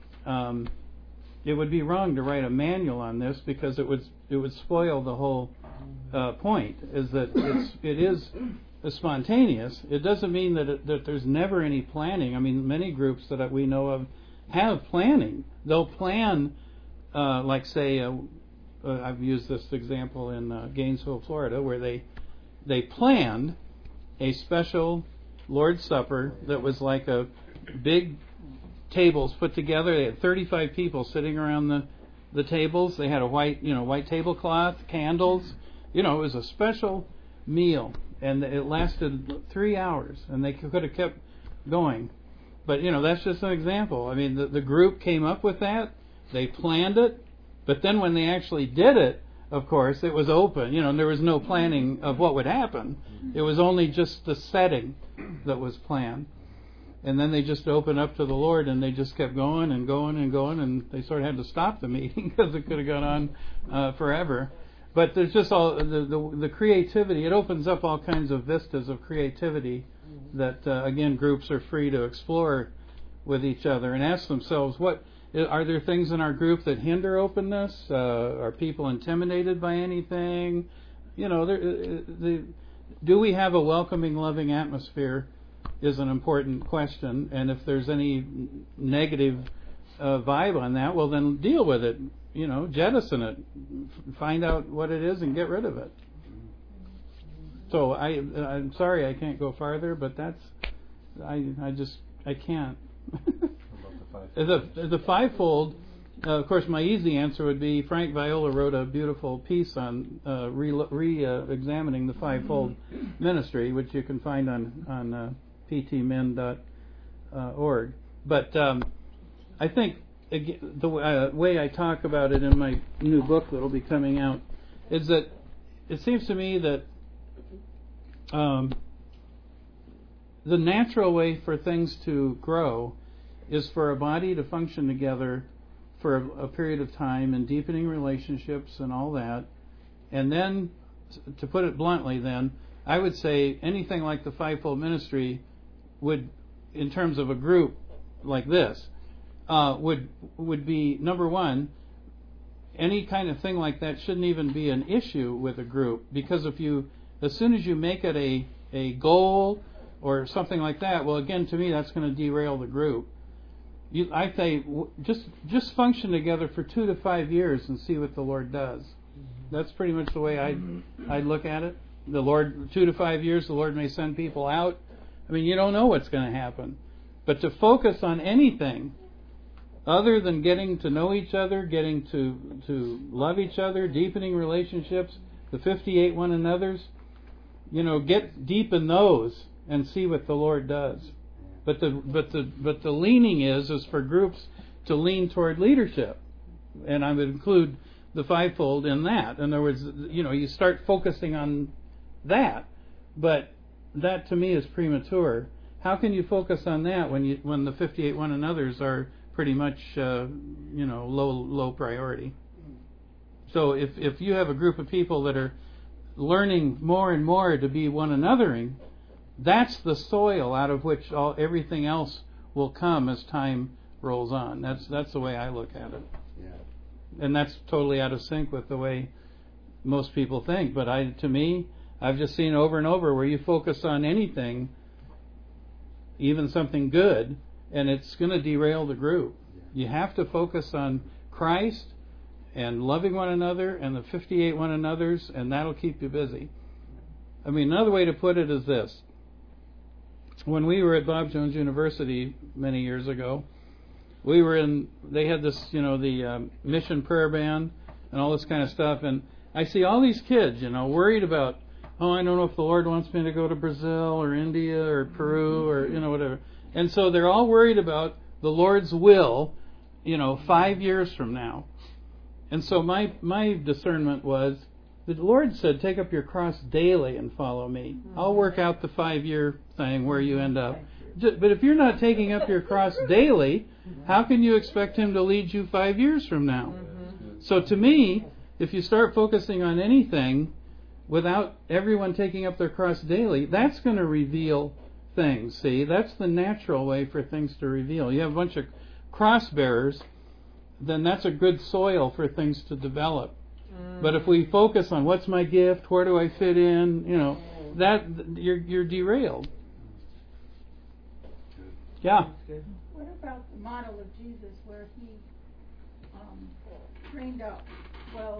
it would be wrong to write a manual on this, because it would spoil the whole point. Is that it is spontaneous. It doesn't mean that there's never any planning. I mean, many groups that we know of have planning. They'll plan, like say, I've used this example in Gainesville, Florida, where they planned a special Lord's Supper that was like a big tables put together. They had 35 people sitting around the tables. They had a white tablecloth, candles. It was a special meal, and it lasted 3 hours, and they could have kept going. But that's just an example. I mean, the group came up with that. They planned it, but then when they actually did it, of course, it was open. And there was no planning of what would happen. It was only just the setting that was planned. And then they just opened up to the Lord, and they just kept going and going and going, and they sort of had to stop the meeting because it could have gone on forever. But there's just all the creativity. It opens up all kinds of vistas of creativity that, again, groups are free to explore with each other and ask themselves, are there things in our group that hinder openness? Are people intimidated by anything? Do we have a welcoming, loving atmosphere is an important question. And if there's any negative vibe on that, well, then deal with it. Jettison it. Find out what it is and get rid of it. So I'm sorry I can't go farther, but I can't. The fivefold, of course, my easy answer would be Frank Viola wrote a beautiful piece on re-examining the fivefold ministry, which you can find on ptmin.org. But I think the way I talk about it in my new book that will be coming out is that it seems to me that the natural way for things to grow is for a body to function together for a period of time and deepening relationships and all that. And then, to put it bluntly then, I would say anything like the fivefold ministry would, in terms of a group like this, would be, number one, any kind of thing like that shouldn't even be an issue with a group, because as soon as you make it a goal or something like that, well, again, to me, that's going to derail the group. I say just function together for 2 to 5 years and see what the Lord does. That's pretty much the way I look at it. The Lord, 2 to 5 years, the Lord may send people out. I mean, you don't know what's going to happen. But to focus on anything other than getting to know each other, getting to love each other, deepening relationships, the 58 one another's, get deep in those and see what the Lord does. But the leaning is for groups to lean toward leadership, and I would include the fivefold in that. In other words, you start focusing on that, but that to me is premature. How can you focus on that when the 58 one another's are pretty much low priority? So if you have a group of people that are learning more and more to be one anothering, that's the soil out of which everything else will come as time rolls on. That's the way I look at it. Yeah. And that's totally out of sync with the way most people think. But to me, I've just seen over and over where you focus on anything, even something good, and it's going to derail the group. You have to focus on Christ and loving one another and the 58 one another's, and that'll keep you busy. I mean, another way to put it is this. When we were at Bob Jones University many years ago, they had this, the mission prayer band and all this kind of stuff, and I see all these kids, worried about, I don't know if the Lord wants me to go to Brazil or India or Peru or, whatever. And so they're all worried about the Lord's will, 5 years from now. And so my discernment was, the Lord said, take up your cross daily and follow me. I'll work out the 5-year thing where you end up. But if you're not taking up your cross daily, how can you expect Him to lead you 5 years from now? So to me, if you start focusing on anything without everyone taking up their cross daily, that's going to reveal things. See, that's the natural way for things to reveal. You have a bunch of cross bearers, then that's a good soil for things to develop. But if we focus on what's my gift, where do I fit in, that you're derailed. Yeah. What about the model of Jesus where He trained up 12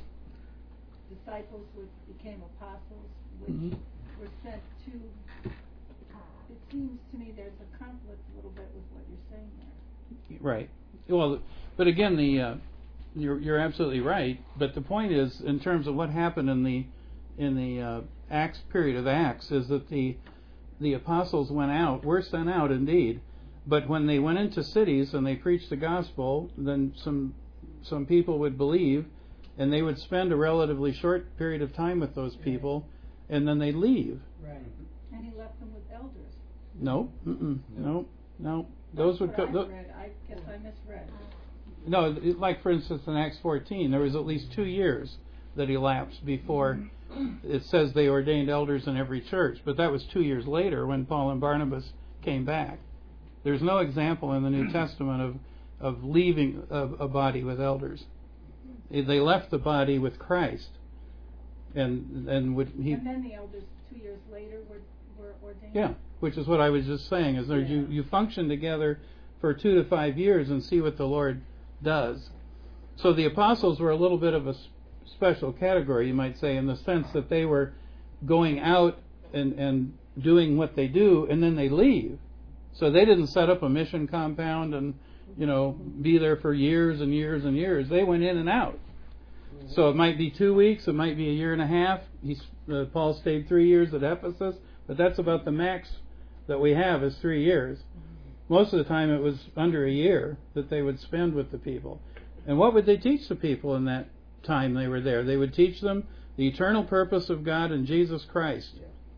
disciples, which became apostles, which were sent to? It seems to me there's a conflict a little bit with what you're saying there. Right. Well, but again, you're absolutely right. But the point is, in terms of what happened in the Acts period of Acts, is that the apostles were sent out indeed. But when they went into cities and they preached the gospel, then some people would believe, and they would spend a relatively short period of time with those people, and then they'd leave. Right. And He left them with elders. No. No. Those would come. I guess I misread. No, like for instance in Acts 14, there was at least 2 years that elapsed before it says they ordained elders in every church. But that was 2 years later when Paul and Barnabas came back. There's no example in the New Testament of leaving a body with elders. They left the body with Christ, and then the elders 2 years later were ordained. Yeah, which is what I was just saying. Is there you function together for 2 to 5 years and see what the Lord does. So the apostles were a little bit of a special category, you might say, in the sense that they were going out and doing what they do, and then they leave. So they didn't set up a mission compound and be there for years and years and years. They went in and out. So it might be 2 weeks, it might be a year and a half. Paul stayed 3 years at Ephesus, but that's about the max that we have is 3 years. Most of the time it was under a year that they would spend with the people. And what would they teach the people in that time they were there? They would teach them the eternal purpose of God and Jesus Christ.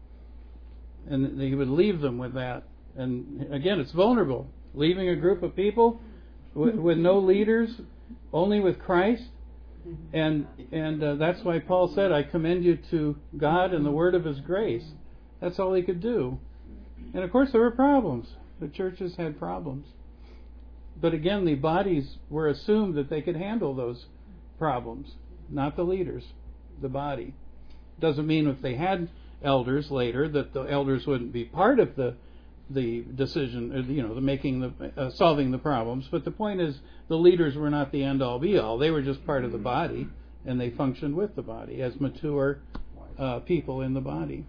And they would leave them with that. And again, it's vulnerable. Leaving a group of people with no leaders, only with Christ. And that's why Paul said, I commend you to God and the word of His grace. That's all he could do. And of course there were problems. The churches had problems. But again, the bodies were assumed that they could handle those problems, not the leaders, the body. Doesn't mean if they had elders later that the elders wouldn't be part of the decision, the making solving the problems. But the point is, the leaders were not the end all be all. They were just part of the body, and they functioned with the body as mature people in the body.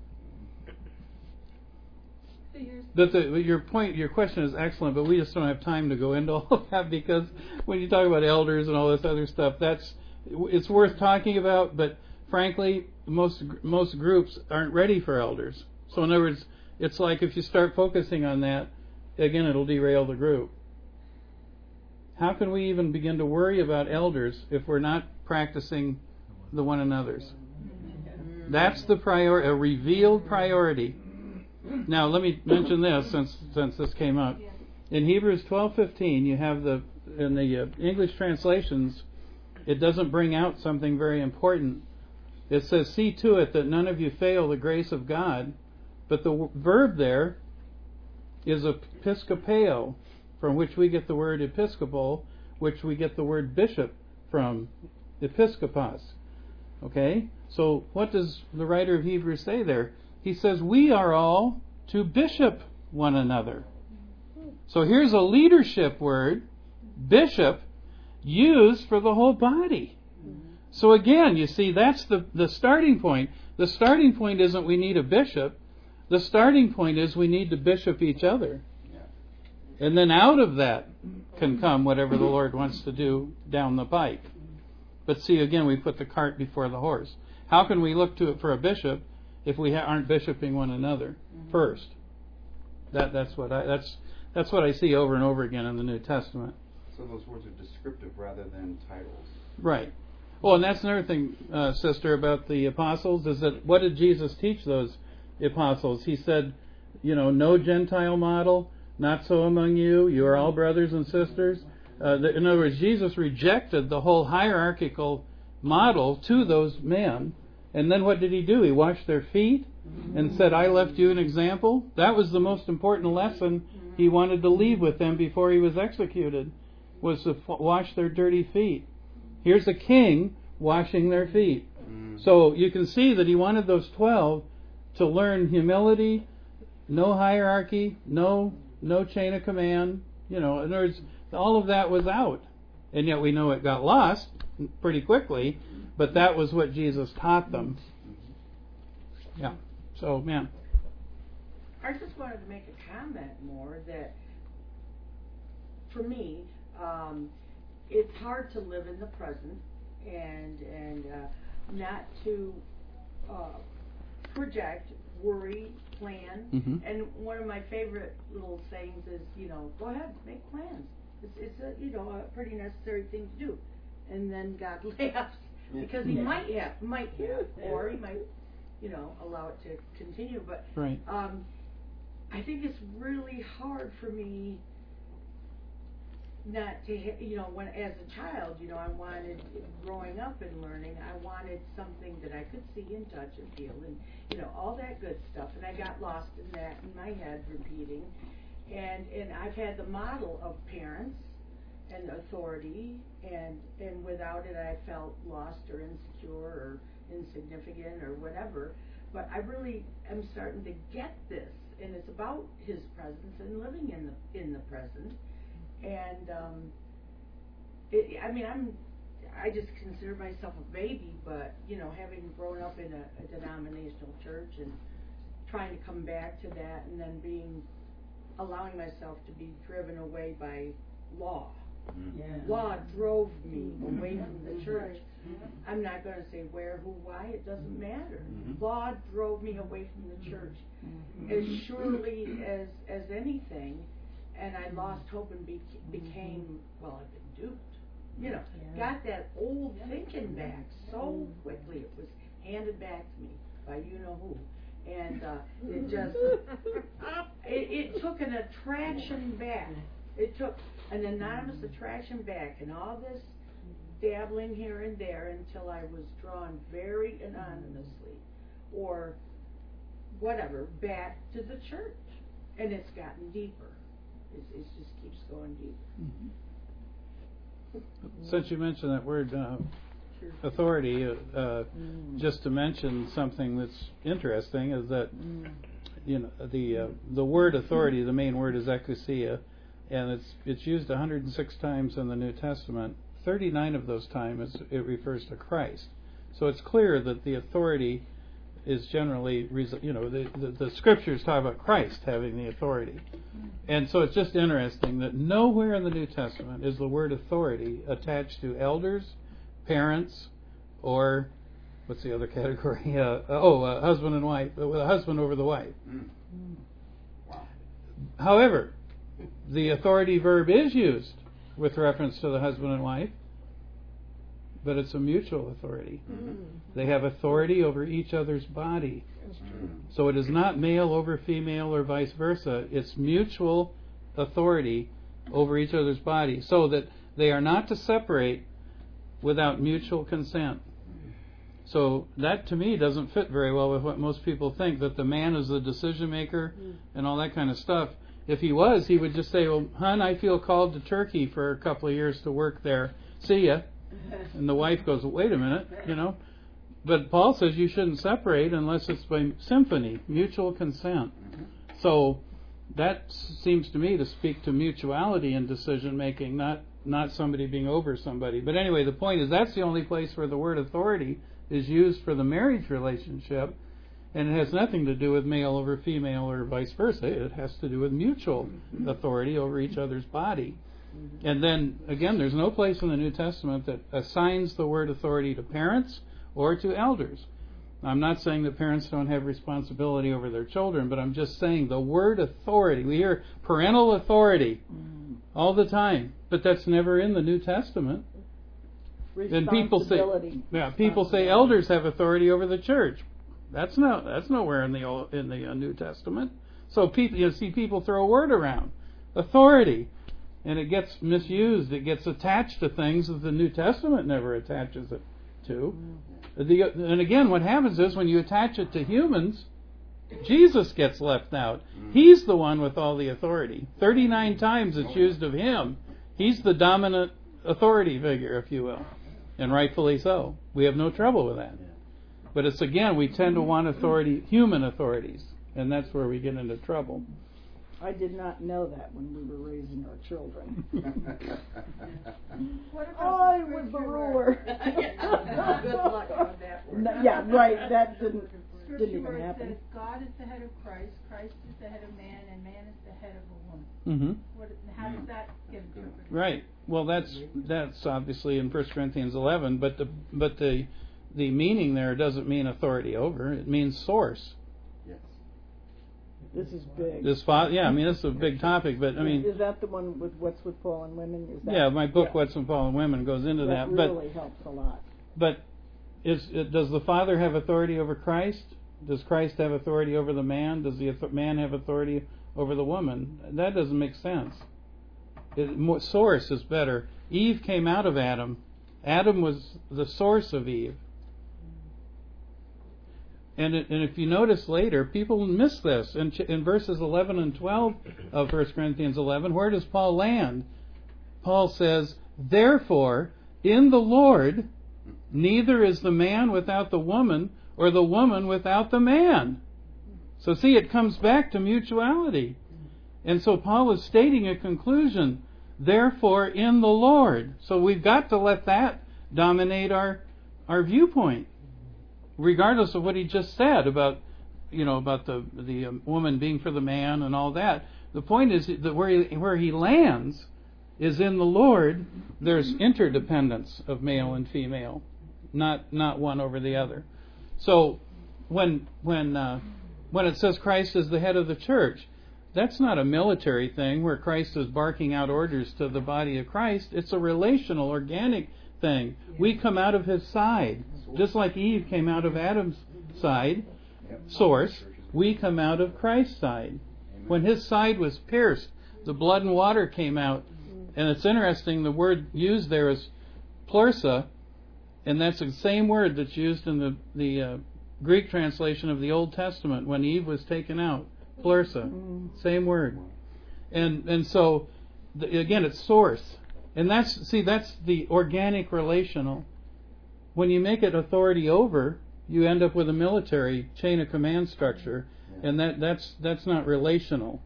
But your question is excellent, but we just don't have time to go into all of that, because when you talk about elders and all this other stuff, it's worth talking about. But frankly, most groups aren't ready for elders. So in other words, it's like if you start focusing on that, again, it'll derail the group. How can we even begin to worry about elders if we're not practicing the one another's? That's the priority, a revealed priority. Now, let me mention this since this came up. In Hebrews 12:15, you have in the English translations, it doesn't bring out something very important. It says, "See to it that none of you fail the grace of God." But the verb there is episkopeo, from which we get the word episcopal, which we get the word bishop from, episkopos. Okay? So what does the writer of Hebrews say there? He says, we are all to bishop one another. So here's a leadership word, bishop, used for the whole body. So again, you see, that's the starting point. The starting point isn't we need a bishop. The starting point is we need to bishop each other. And then out of that can come whatever the Lord wants to do down the pike. But see, again, we put the cart before the horse. How can we look to it for a bishop if we aren't bishoping one another first? That's what I see over and over again in the New Testament. So those words are descriptive rather than titles. Right. Oh, and that's another thing, sister, about the apostles, is that what did Jesus teach those apostles? He said, no Gentile model, not so among you. You are all brothers and sisters. In other words, Jesus rejected the whole hierarchical model to those men. And then what did he do? He washed their feet and said, I left you an example. That was the most important lesson he wanted to leave with them before he was executed, was to wash their dirty feet. Here's a king washing their feet. So you can see that he wanted those 12 to learn humility, no hierarchy, no chain of command. In other words, all of that was out. And yet we know it got lost pretty quickly, but that was what Jesus taught them. Yeah. So, man. I just wanted to make a comment more that, for me, it's hard to live in the present and not to project, worry, plan. Mm-hmm. And one of my favorite little sayings is, go ahead, make plans. It's a pretty necessary thing to do. And then God laughs because he might have, or he might, allow it to continue. But right. I think it's really hard for me not to, when as a child, I wanted, growing up and learning, I wanted something that I could see and touch and feel and, all that good stuff. And I got lost in that in my head repeating. And I've had the model of parents and authority, and without it I felt lost or insecure or insignificant or whatever. But I really am starting to get this, and it's about his presence and living in the present. And I just consider myself a baby, but having grown up in a denominational church and trying to come back to that, and then allowing myself to be driven away by law. Yeah. Law drove me away from the church. I'm not going to say where, who, why, it doesn't matter. Law drove me away from the church as surely as anything, and I lost hope and became, I've been duped. Got that old thinking back so quickly. It was handed back to me by you-know-who. And it just, it took an attraction back. It took an anonymous attraction back, and all this dabbling here and there until I was drawn very anonymously, or whatever, back to the church. And it's gotten deeper. It just keeps going deeper. Since you mentioned that word, authority, just to mention something that's interesting is that the word authority, the main word is exousia, and it's used 106 times in the New Testament. 39 of those times it refers to Christ. So it's clear that the authority is generally, the scriptures talk about Christ having the authority. And so it's just interesting that nowhere in the New Testament is the word authority attached to elders, parents, or what's the other category? Husband and wife, a husband over the wife. Wow. However, the authority verb is used with reference to the husband and wife, but it's a mutual authority. They have authority over each other's body. So it is not male over female or vice versa. It's mutual authority over each other's body, so that they are not to separate without mutual consent. So that, to me, doesn't fit very well with what most people think, that the man is the decision maker and all that kind of stuff. If he was, he would just say, well, hon, I feel called to Turkey for a couple of years to work there. See ya. And the wife goes, wait a minute, But Paul says you shouldn't separate unless it's by symphony, mutual consent. So that seems to me to speak to mutuality in decision making, not somebody being over somebody. But anyway, the point is that's the only place where the word authority is used for the marriage relationship, and it has nothing to do with male over female or vice versa. It has to do with mutual authority over each other's body. And then, again, there's no place in the New Testament that assigns the word authority to parents or to elders. I'm not saying that parents don't have responsibility over their children, but I'm just saying the word authority. We hear parental authority all the time, but that's never in the New Testament. And people say elders have authority over the church. That's nowhere in the New Testament. So you see people throw a word around, authority, and it gets misused. It gets attached to things that the New Testament never attaches it to. And again, what happens is when you attach it to humans, Jesus gets left out. He's the one with all the authority. 39 times it's used of him. He's the dominant authority figure, if you will. And rightfully so. We have no trouble with that. But it's, again, we tend to want authority, human authorities. And that's where we get into trouble. I did not know that when we were raising our children. I was the ruler. Good luck with that word. Yeah, right. That didn't even Scripture happen. says God is the head of Christ, Christ is the head of man, and man is the head of a woman. Mm-hmm. How does that get interpreted? Right. Well, that's obviously in 1 Corinthians 11, but the meaning there doesn't mean authority over. It means source. This is big. This is a big topic, but I mean, is that the one with What's with Paul and Women? Is that, yeah, my book What's with Paul and Women goes into that. Really helps a lot. But does the Father have authority over Christ? Does Christ have authority over the man? Does the man have authority over the woman? That doesn't make sense. Source is better. Eve came out of Adam. Adam was the source of Eve. And if you notice later, people miss this. In verses 11 and 12 of 1 Corinthians 11, where does Paul land? Paul says, "Therefore, in the Lord, neither is the man without the woman, or the woman without the man." So see, it comes back to mutuality. And so Paul is stating a conclusion. Therefore, in the Lord. So we've got to let that dominate our viewpoint, regardless of what he just said about the woman being for the man and all that. The point is that where he lands is in the Lord. There's interdependence of male and female, not one over the other. So when it says Christ is the head of the church, that's not a military thing where Christ is barking out orders to the body of Christ. It's a relational, organic thing. We come out of his side. Just like Eve came out of Adam's side, source, we come out of Christ's side. When his side was pierced, the blood and water came out. And it's interesting, the word used there is plursa, and that's the same word that's used in the Greek translation of the Old Testament when Eve was taken out. Plursa, same word. And so, again, it's source. And that's the organic relational. When you make it authority over, you end up with a military chain of command structure, and that's not relational.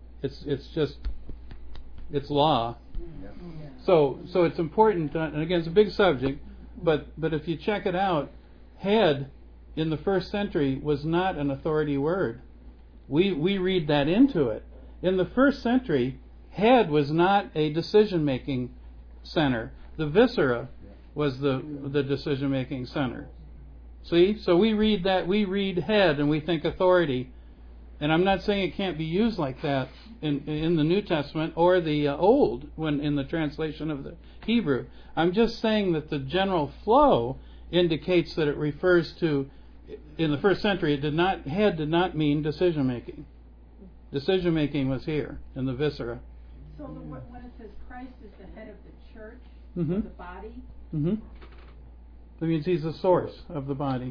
It's law. So it's important, and again, it's a big subject, but if you check it out, head in the first century was not an authority word. We read that into it. In the first century, head was not a decision-making center. The viscera was the decision-making center. See? So we read head and we think authority. And I'm not saying it can't be used like that in the New Testament or the Old, when in the translation of the Hebrew. I'm just saying that the general flow indicates that it refers to, in the first century, head did not mean decision-making. Decision-making was here, in the viscera. So when it says Christ is the head of the church, Mm-hmm. the body, That means he's the source of the body.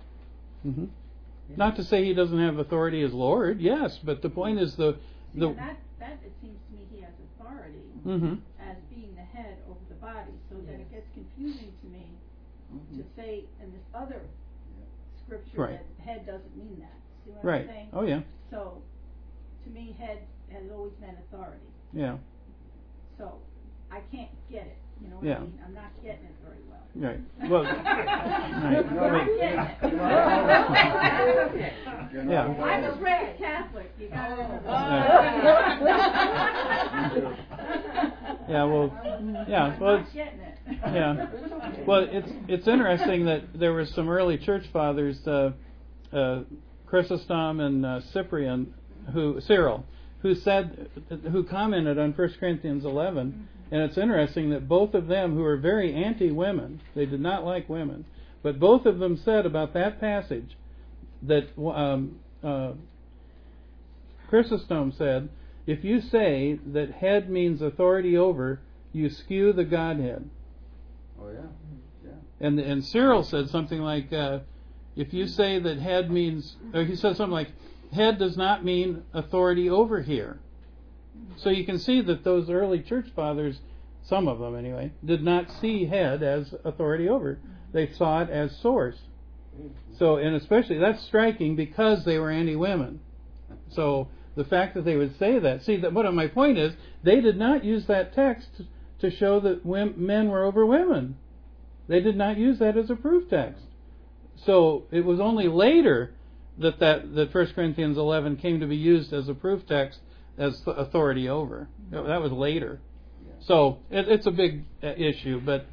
Not to say he doesn't have authority as Lord, yes, but the point is that it seems to me he has authority as being the head over the body. So then it gets confusing to me to say in this other scripture Right. that head doesn't mean that. See what Right. I'm saying? Oh yeah. So, to me, head has always meant authority. Yeah. So, I can't get it. You know what Yeah. I mean? I'm not getting it very well. Right. Well. I'm right. not getting it. That's okay. Yeah. I was raised Catholic. You gotta. Yeah. Well. Yeah. I'm Well. not getting it. Yeah. Well, it's interesting that there were some early church fathers, Chrysostom and Cyprian, Cyril, who commented on 1 Corinthians 11, and it's interesting that both of them, who were very anti-women, they did not like women, but both of them said about that passage that Chrysostom said, if you say that head means authority over, you skew the Godhead. Oh yeah, yeah. And Cyril said something like, if you say that head means, or he said something like, head does not mean authority over here. So you can see that those early church fathers, some of them anyway, did not see head as authority over. They saw it as source. So, and especially, that's striking because they were anti-women. So the fact that they would say that, see, that what my point is, they did not use that text to show that men were over women. They did not use that as a proof text. So it was only later that 1 Corinthians 11 came to be used as a proof text as authority over. That was later. So it's a big issue, but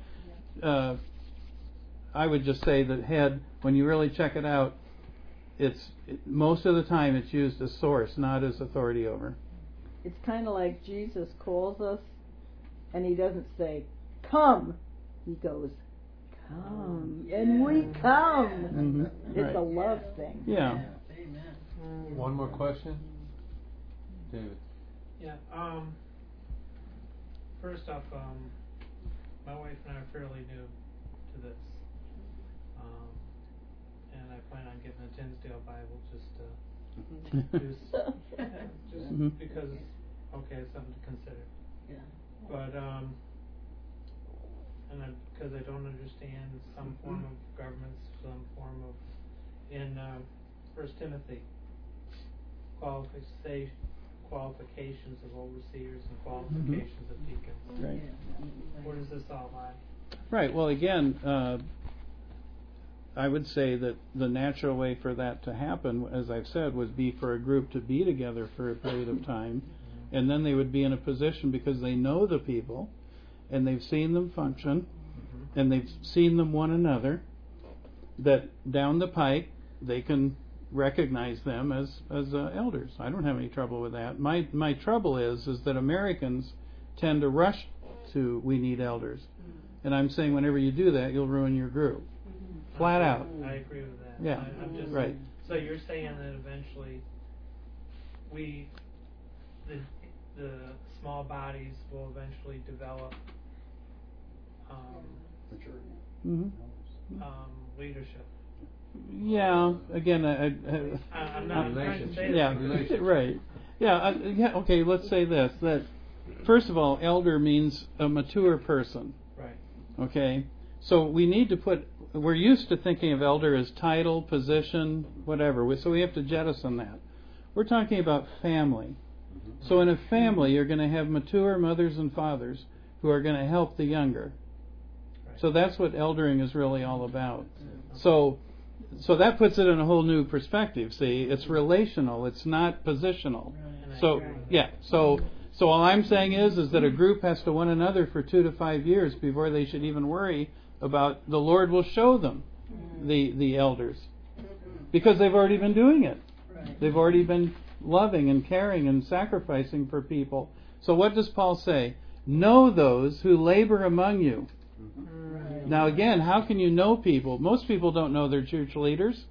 I would just say that head, when you really check it out, most of the time it's used as source, not as authority over. It's kind of like Jesus calls us, and he doesn't say, come. He goes, come. And we come. Mm-hmm. It's Right. a love thing. Yeah. One more question? David. Yeah, first off, my wife and I are fairly new to this. And I plan on getting a Tinsdale Bible just Mhm. because, okay, it's something to consider. Yeah. But, because I don't understand some form of government, some form of, in 1 Timothy, qualifications of overseers and qualifications of deacons. Right. Where does this all lie? Right. Well, again, I would say that the natural way for that to happen, as I've said, would be for a group to be together for a period of time, and then they would be in a position because they know the people, and they've seen them function, and they've seen them one another, that down the pike they can recognize them as elders. I don't have any trouble with that. My trouble is that Americans tend to rush to we need elders, and I'm saying whenever you do that, you'll ruin your group. Flat out. I agree with that. Yeah. I'm just, Right. So you're saying that eventually the small bodies will eventually develop Maturity. Mm-hmm. Leadership. Yeah. Again, I'm not trying to say yeah. that. Right. Yeah. Yeah. Okay. Let's say this. That first of all, elder means a mature person. Right. Okay. So we need to put. We're used to thinking of elder as title, position, whatever. So we have to jettison that. We're talking about family. So in a family, you're going to have mature mothers and fathers who are going to help the younger. So that's what eldering is really all about. So that puts it in a whole new perspective. See, it's relational. It's not positional. So yeah. So all I'm saying is that a group has to one another for 2 to 5 years before they should even worry about. The Lord will show them the elders because they've already been doing it. They've already been loving and caring and sacrificing for people. So what does Paul say? Know those who labor among you. Now again, how can you know people? Most people don't know their church leaders.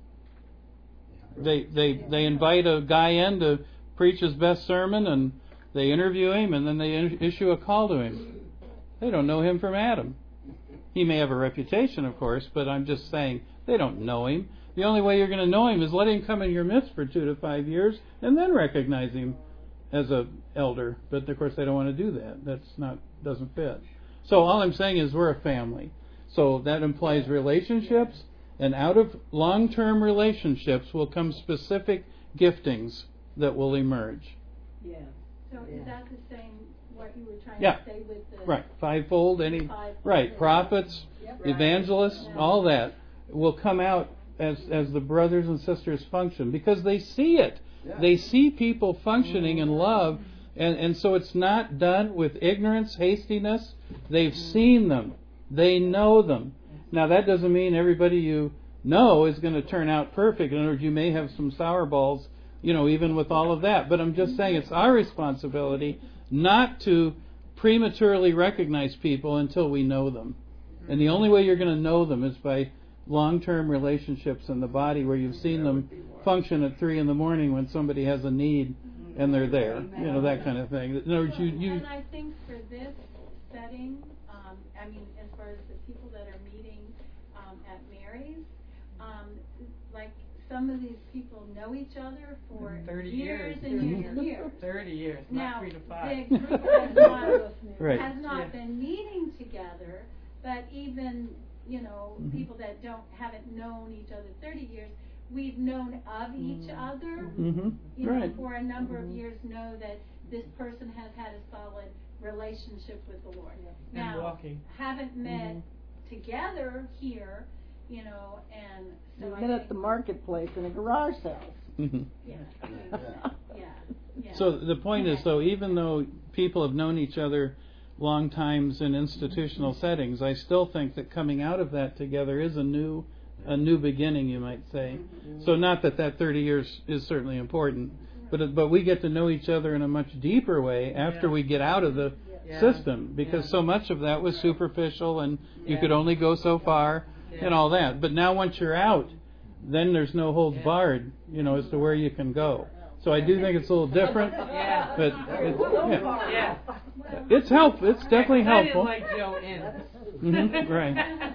They invite a guy in to preach his best sermon, and they interview him, and then they issue a call to him. They don't know him from Adam. He may have a reputation, of course, but I'm just saying they don't know him. The only way you're going to know him is let him come in your midst for 2 to 5 years, and then recognize him as a elder. But of course, they don't want to do that. Doesn't fit. So all I'm saying is we're a family. So that implies relationships, And out of long-term relationships will come specific giftings that will emerge. Yeah. So is that the same, what you were trying Yeah. to say with the... Right, fivefold, right, prophets, Yep. evangelists, Yeah. all that will come out as the brothers and sisters function because they see it. Yeah. They see people functioning in love, and so it's not done with ignorance, hastiness. They've seen them. They know them. Now, that doesn't mean everybody you know is going to turn out perfect. In other words, you may have some sour balls, even with all of that. But I'm just saying it's our responsibility not to prematurely recognize people until we know them. And the only way you're going to know them is by long-term relationships in the body where you've seen them function at 3 a.m. when somebody has a need and they're there. That kind of thing. In other words, And I think for this setting, as far as the people that are meeting at Mary's, like some of these people know each other for 30 years years. and years and years. 30 years, Now, not 3 to 5. the group has not, Right. has not Yeah. been meeting together, but even, people that haven't known each other 30 years, we've known of each other, Right. for a number of years, know that this person has had a solid relationship with the Lord. And Now, walking. haven't met together here, and so We I met think, at the marketplace in a garage sale. Mhm. yeah, yeah. So the point is, though, even though people have known each other long times in institutional settings, I still think that coming out of that together is a new beginning, you might say. So not that 30 years is certainly important, but we get to know each other in a much deeper way after we get out of the system, because so much of that was superficial and you could only go so far and all that. But now once you're out, then there's no holds barred, as to where you can go. So I do think it's a little different, but it's helpful. It's definitely helpful. I didn't like Joe in. Right. And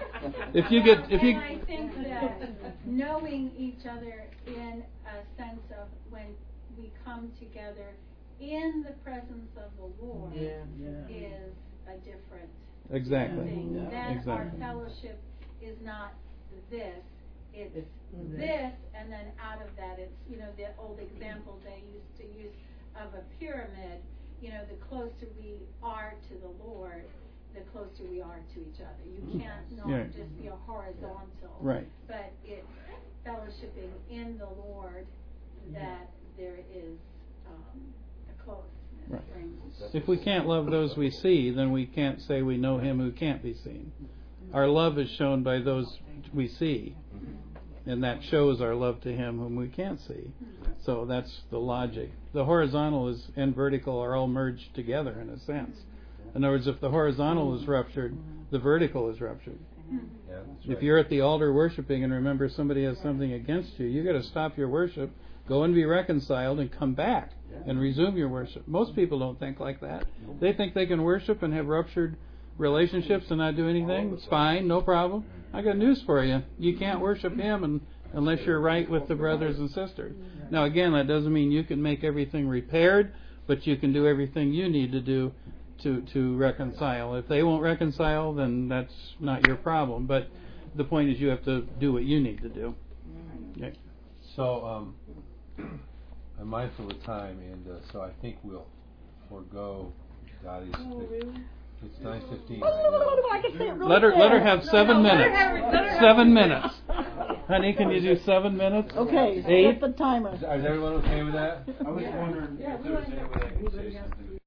I I think that knowing each other in a sense of when we come together in the presence of the Lord is a different Exactly. thing. Yeah. Then Exactly. our fellowship is not this, it's this, and then out of that it's, the old example they used to use of a pyramid, the closer we are to the Lord, the closer we are to each other. You can't not just be a horizontal, Right. but it's fellowshipping in the Lord that there is a closeness. Right. brings. If we can't love those we see, then we can't say we know Him who can't be seen. Our love is shown by those we see, and that shows our love to Him whom we can't see. So that's the logic. The horizontal and vertical are all merged together in a sense. In other words, if the horizontal is ruptured, the vertical is ruptured. Yeah, that's right. If you're at the altar worshiping and remember somebody has something against you, you got to stop your worship, go and be reconciled, and come back and resume your worship. Most people don't think like that. They think they can worship and have ruptured relationships and not do anything. It's fine, no problem. I got news for you. You can't worship Him unless you're right with the brothers and sisters. Now, again, that doesn't mean you can make everything repaired, but you can do everything you need to do to reconcile. If they won't reconcile, then that's not your problem. But the point is you have to do what you need to do. Okay. So, I'm mindful of time, and so I think we'll forego Dottie's. It's 9:15. I can say it really Let her fast. have 7 minutes. 7 minutes. Honey, can you do 7 minutes? Okay, 8? set the timer. Is everyone okay with that? I was wondering if there was any way I could say something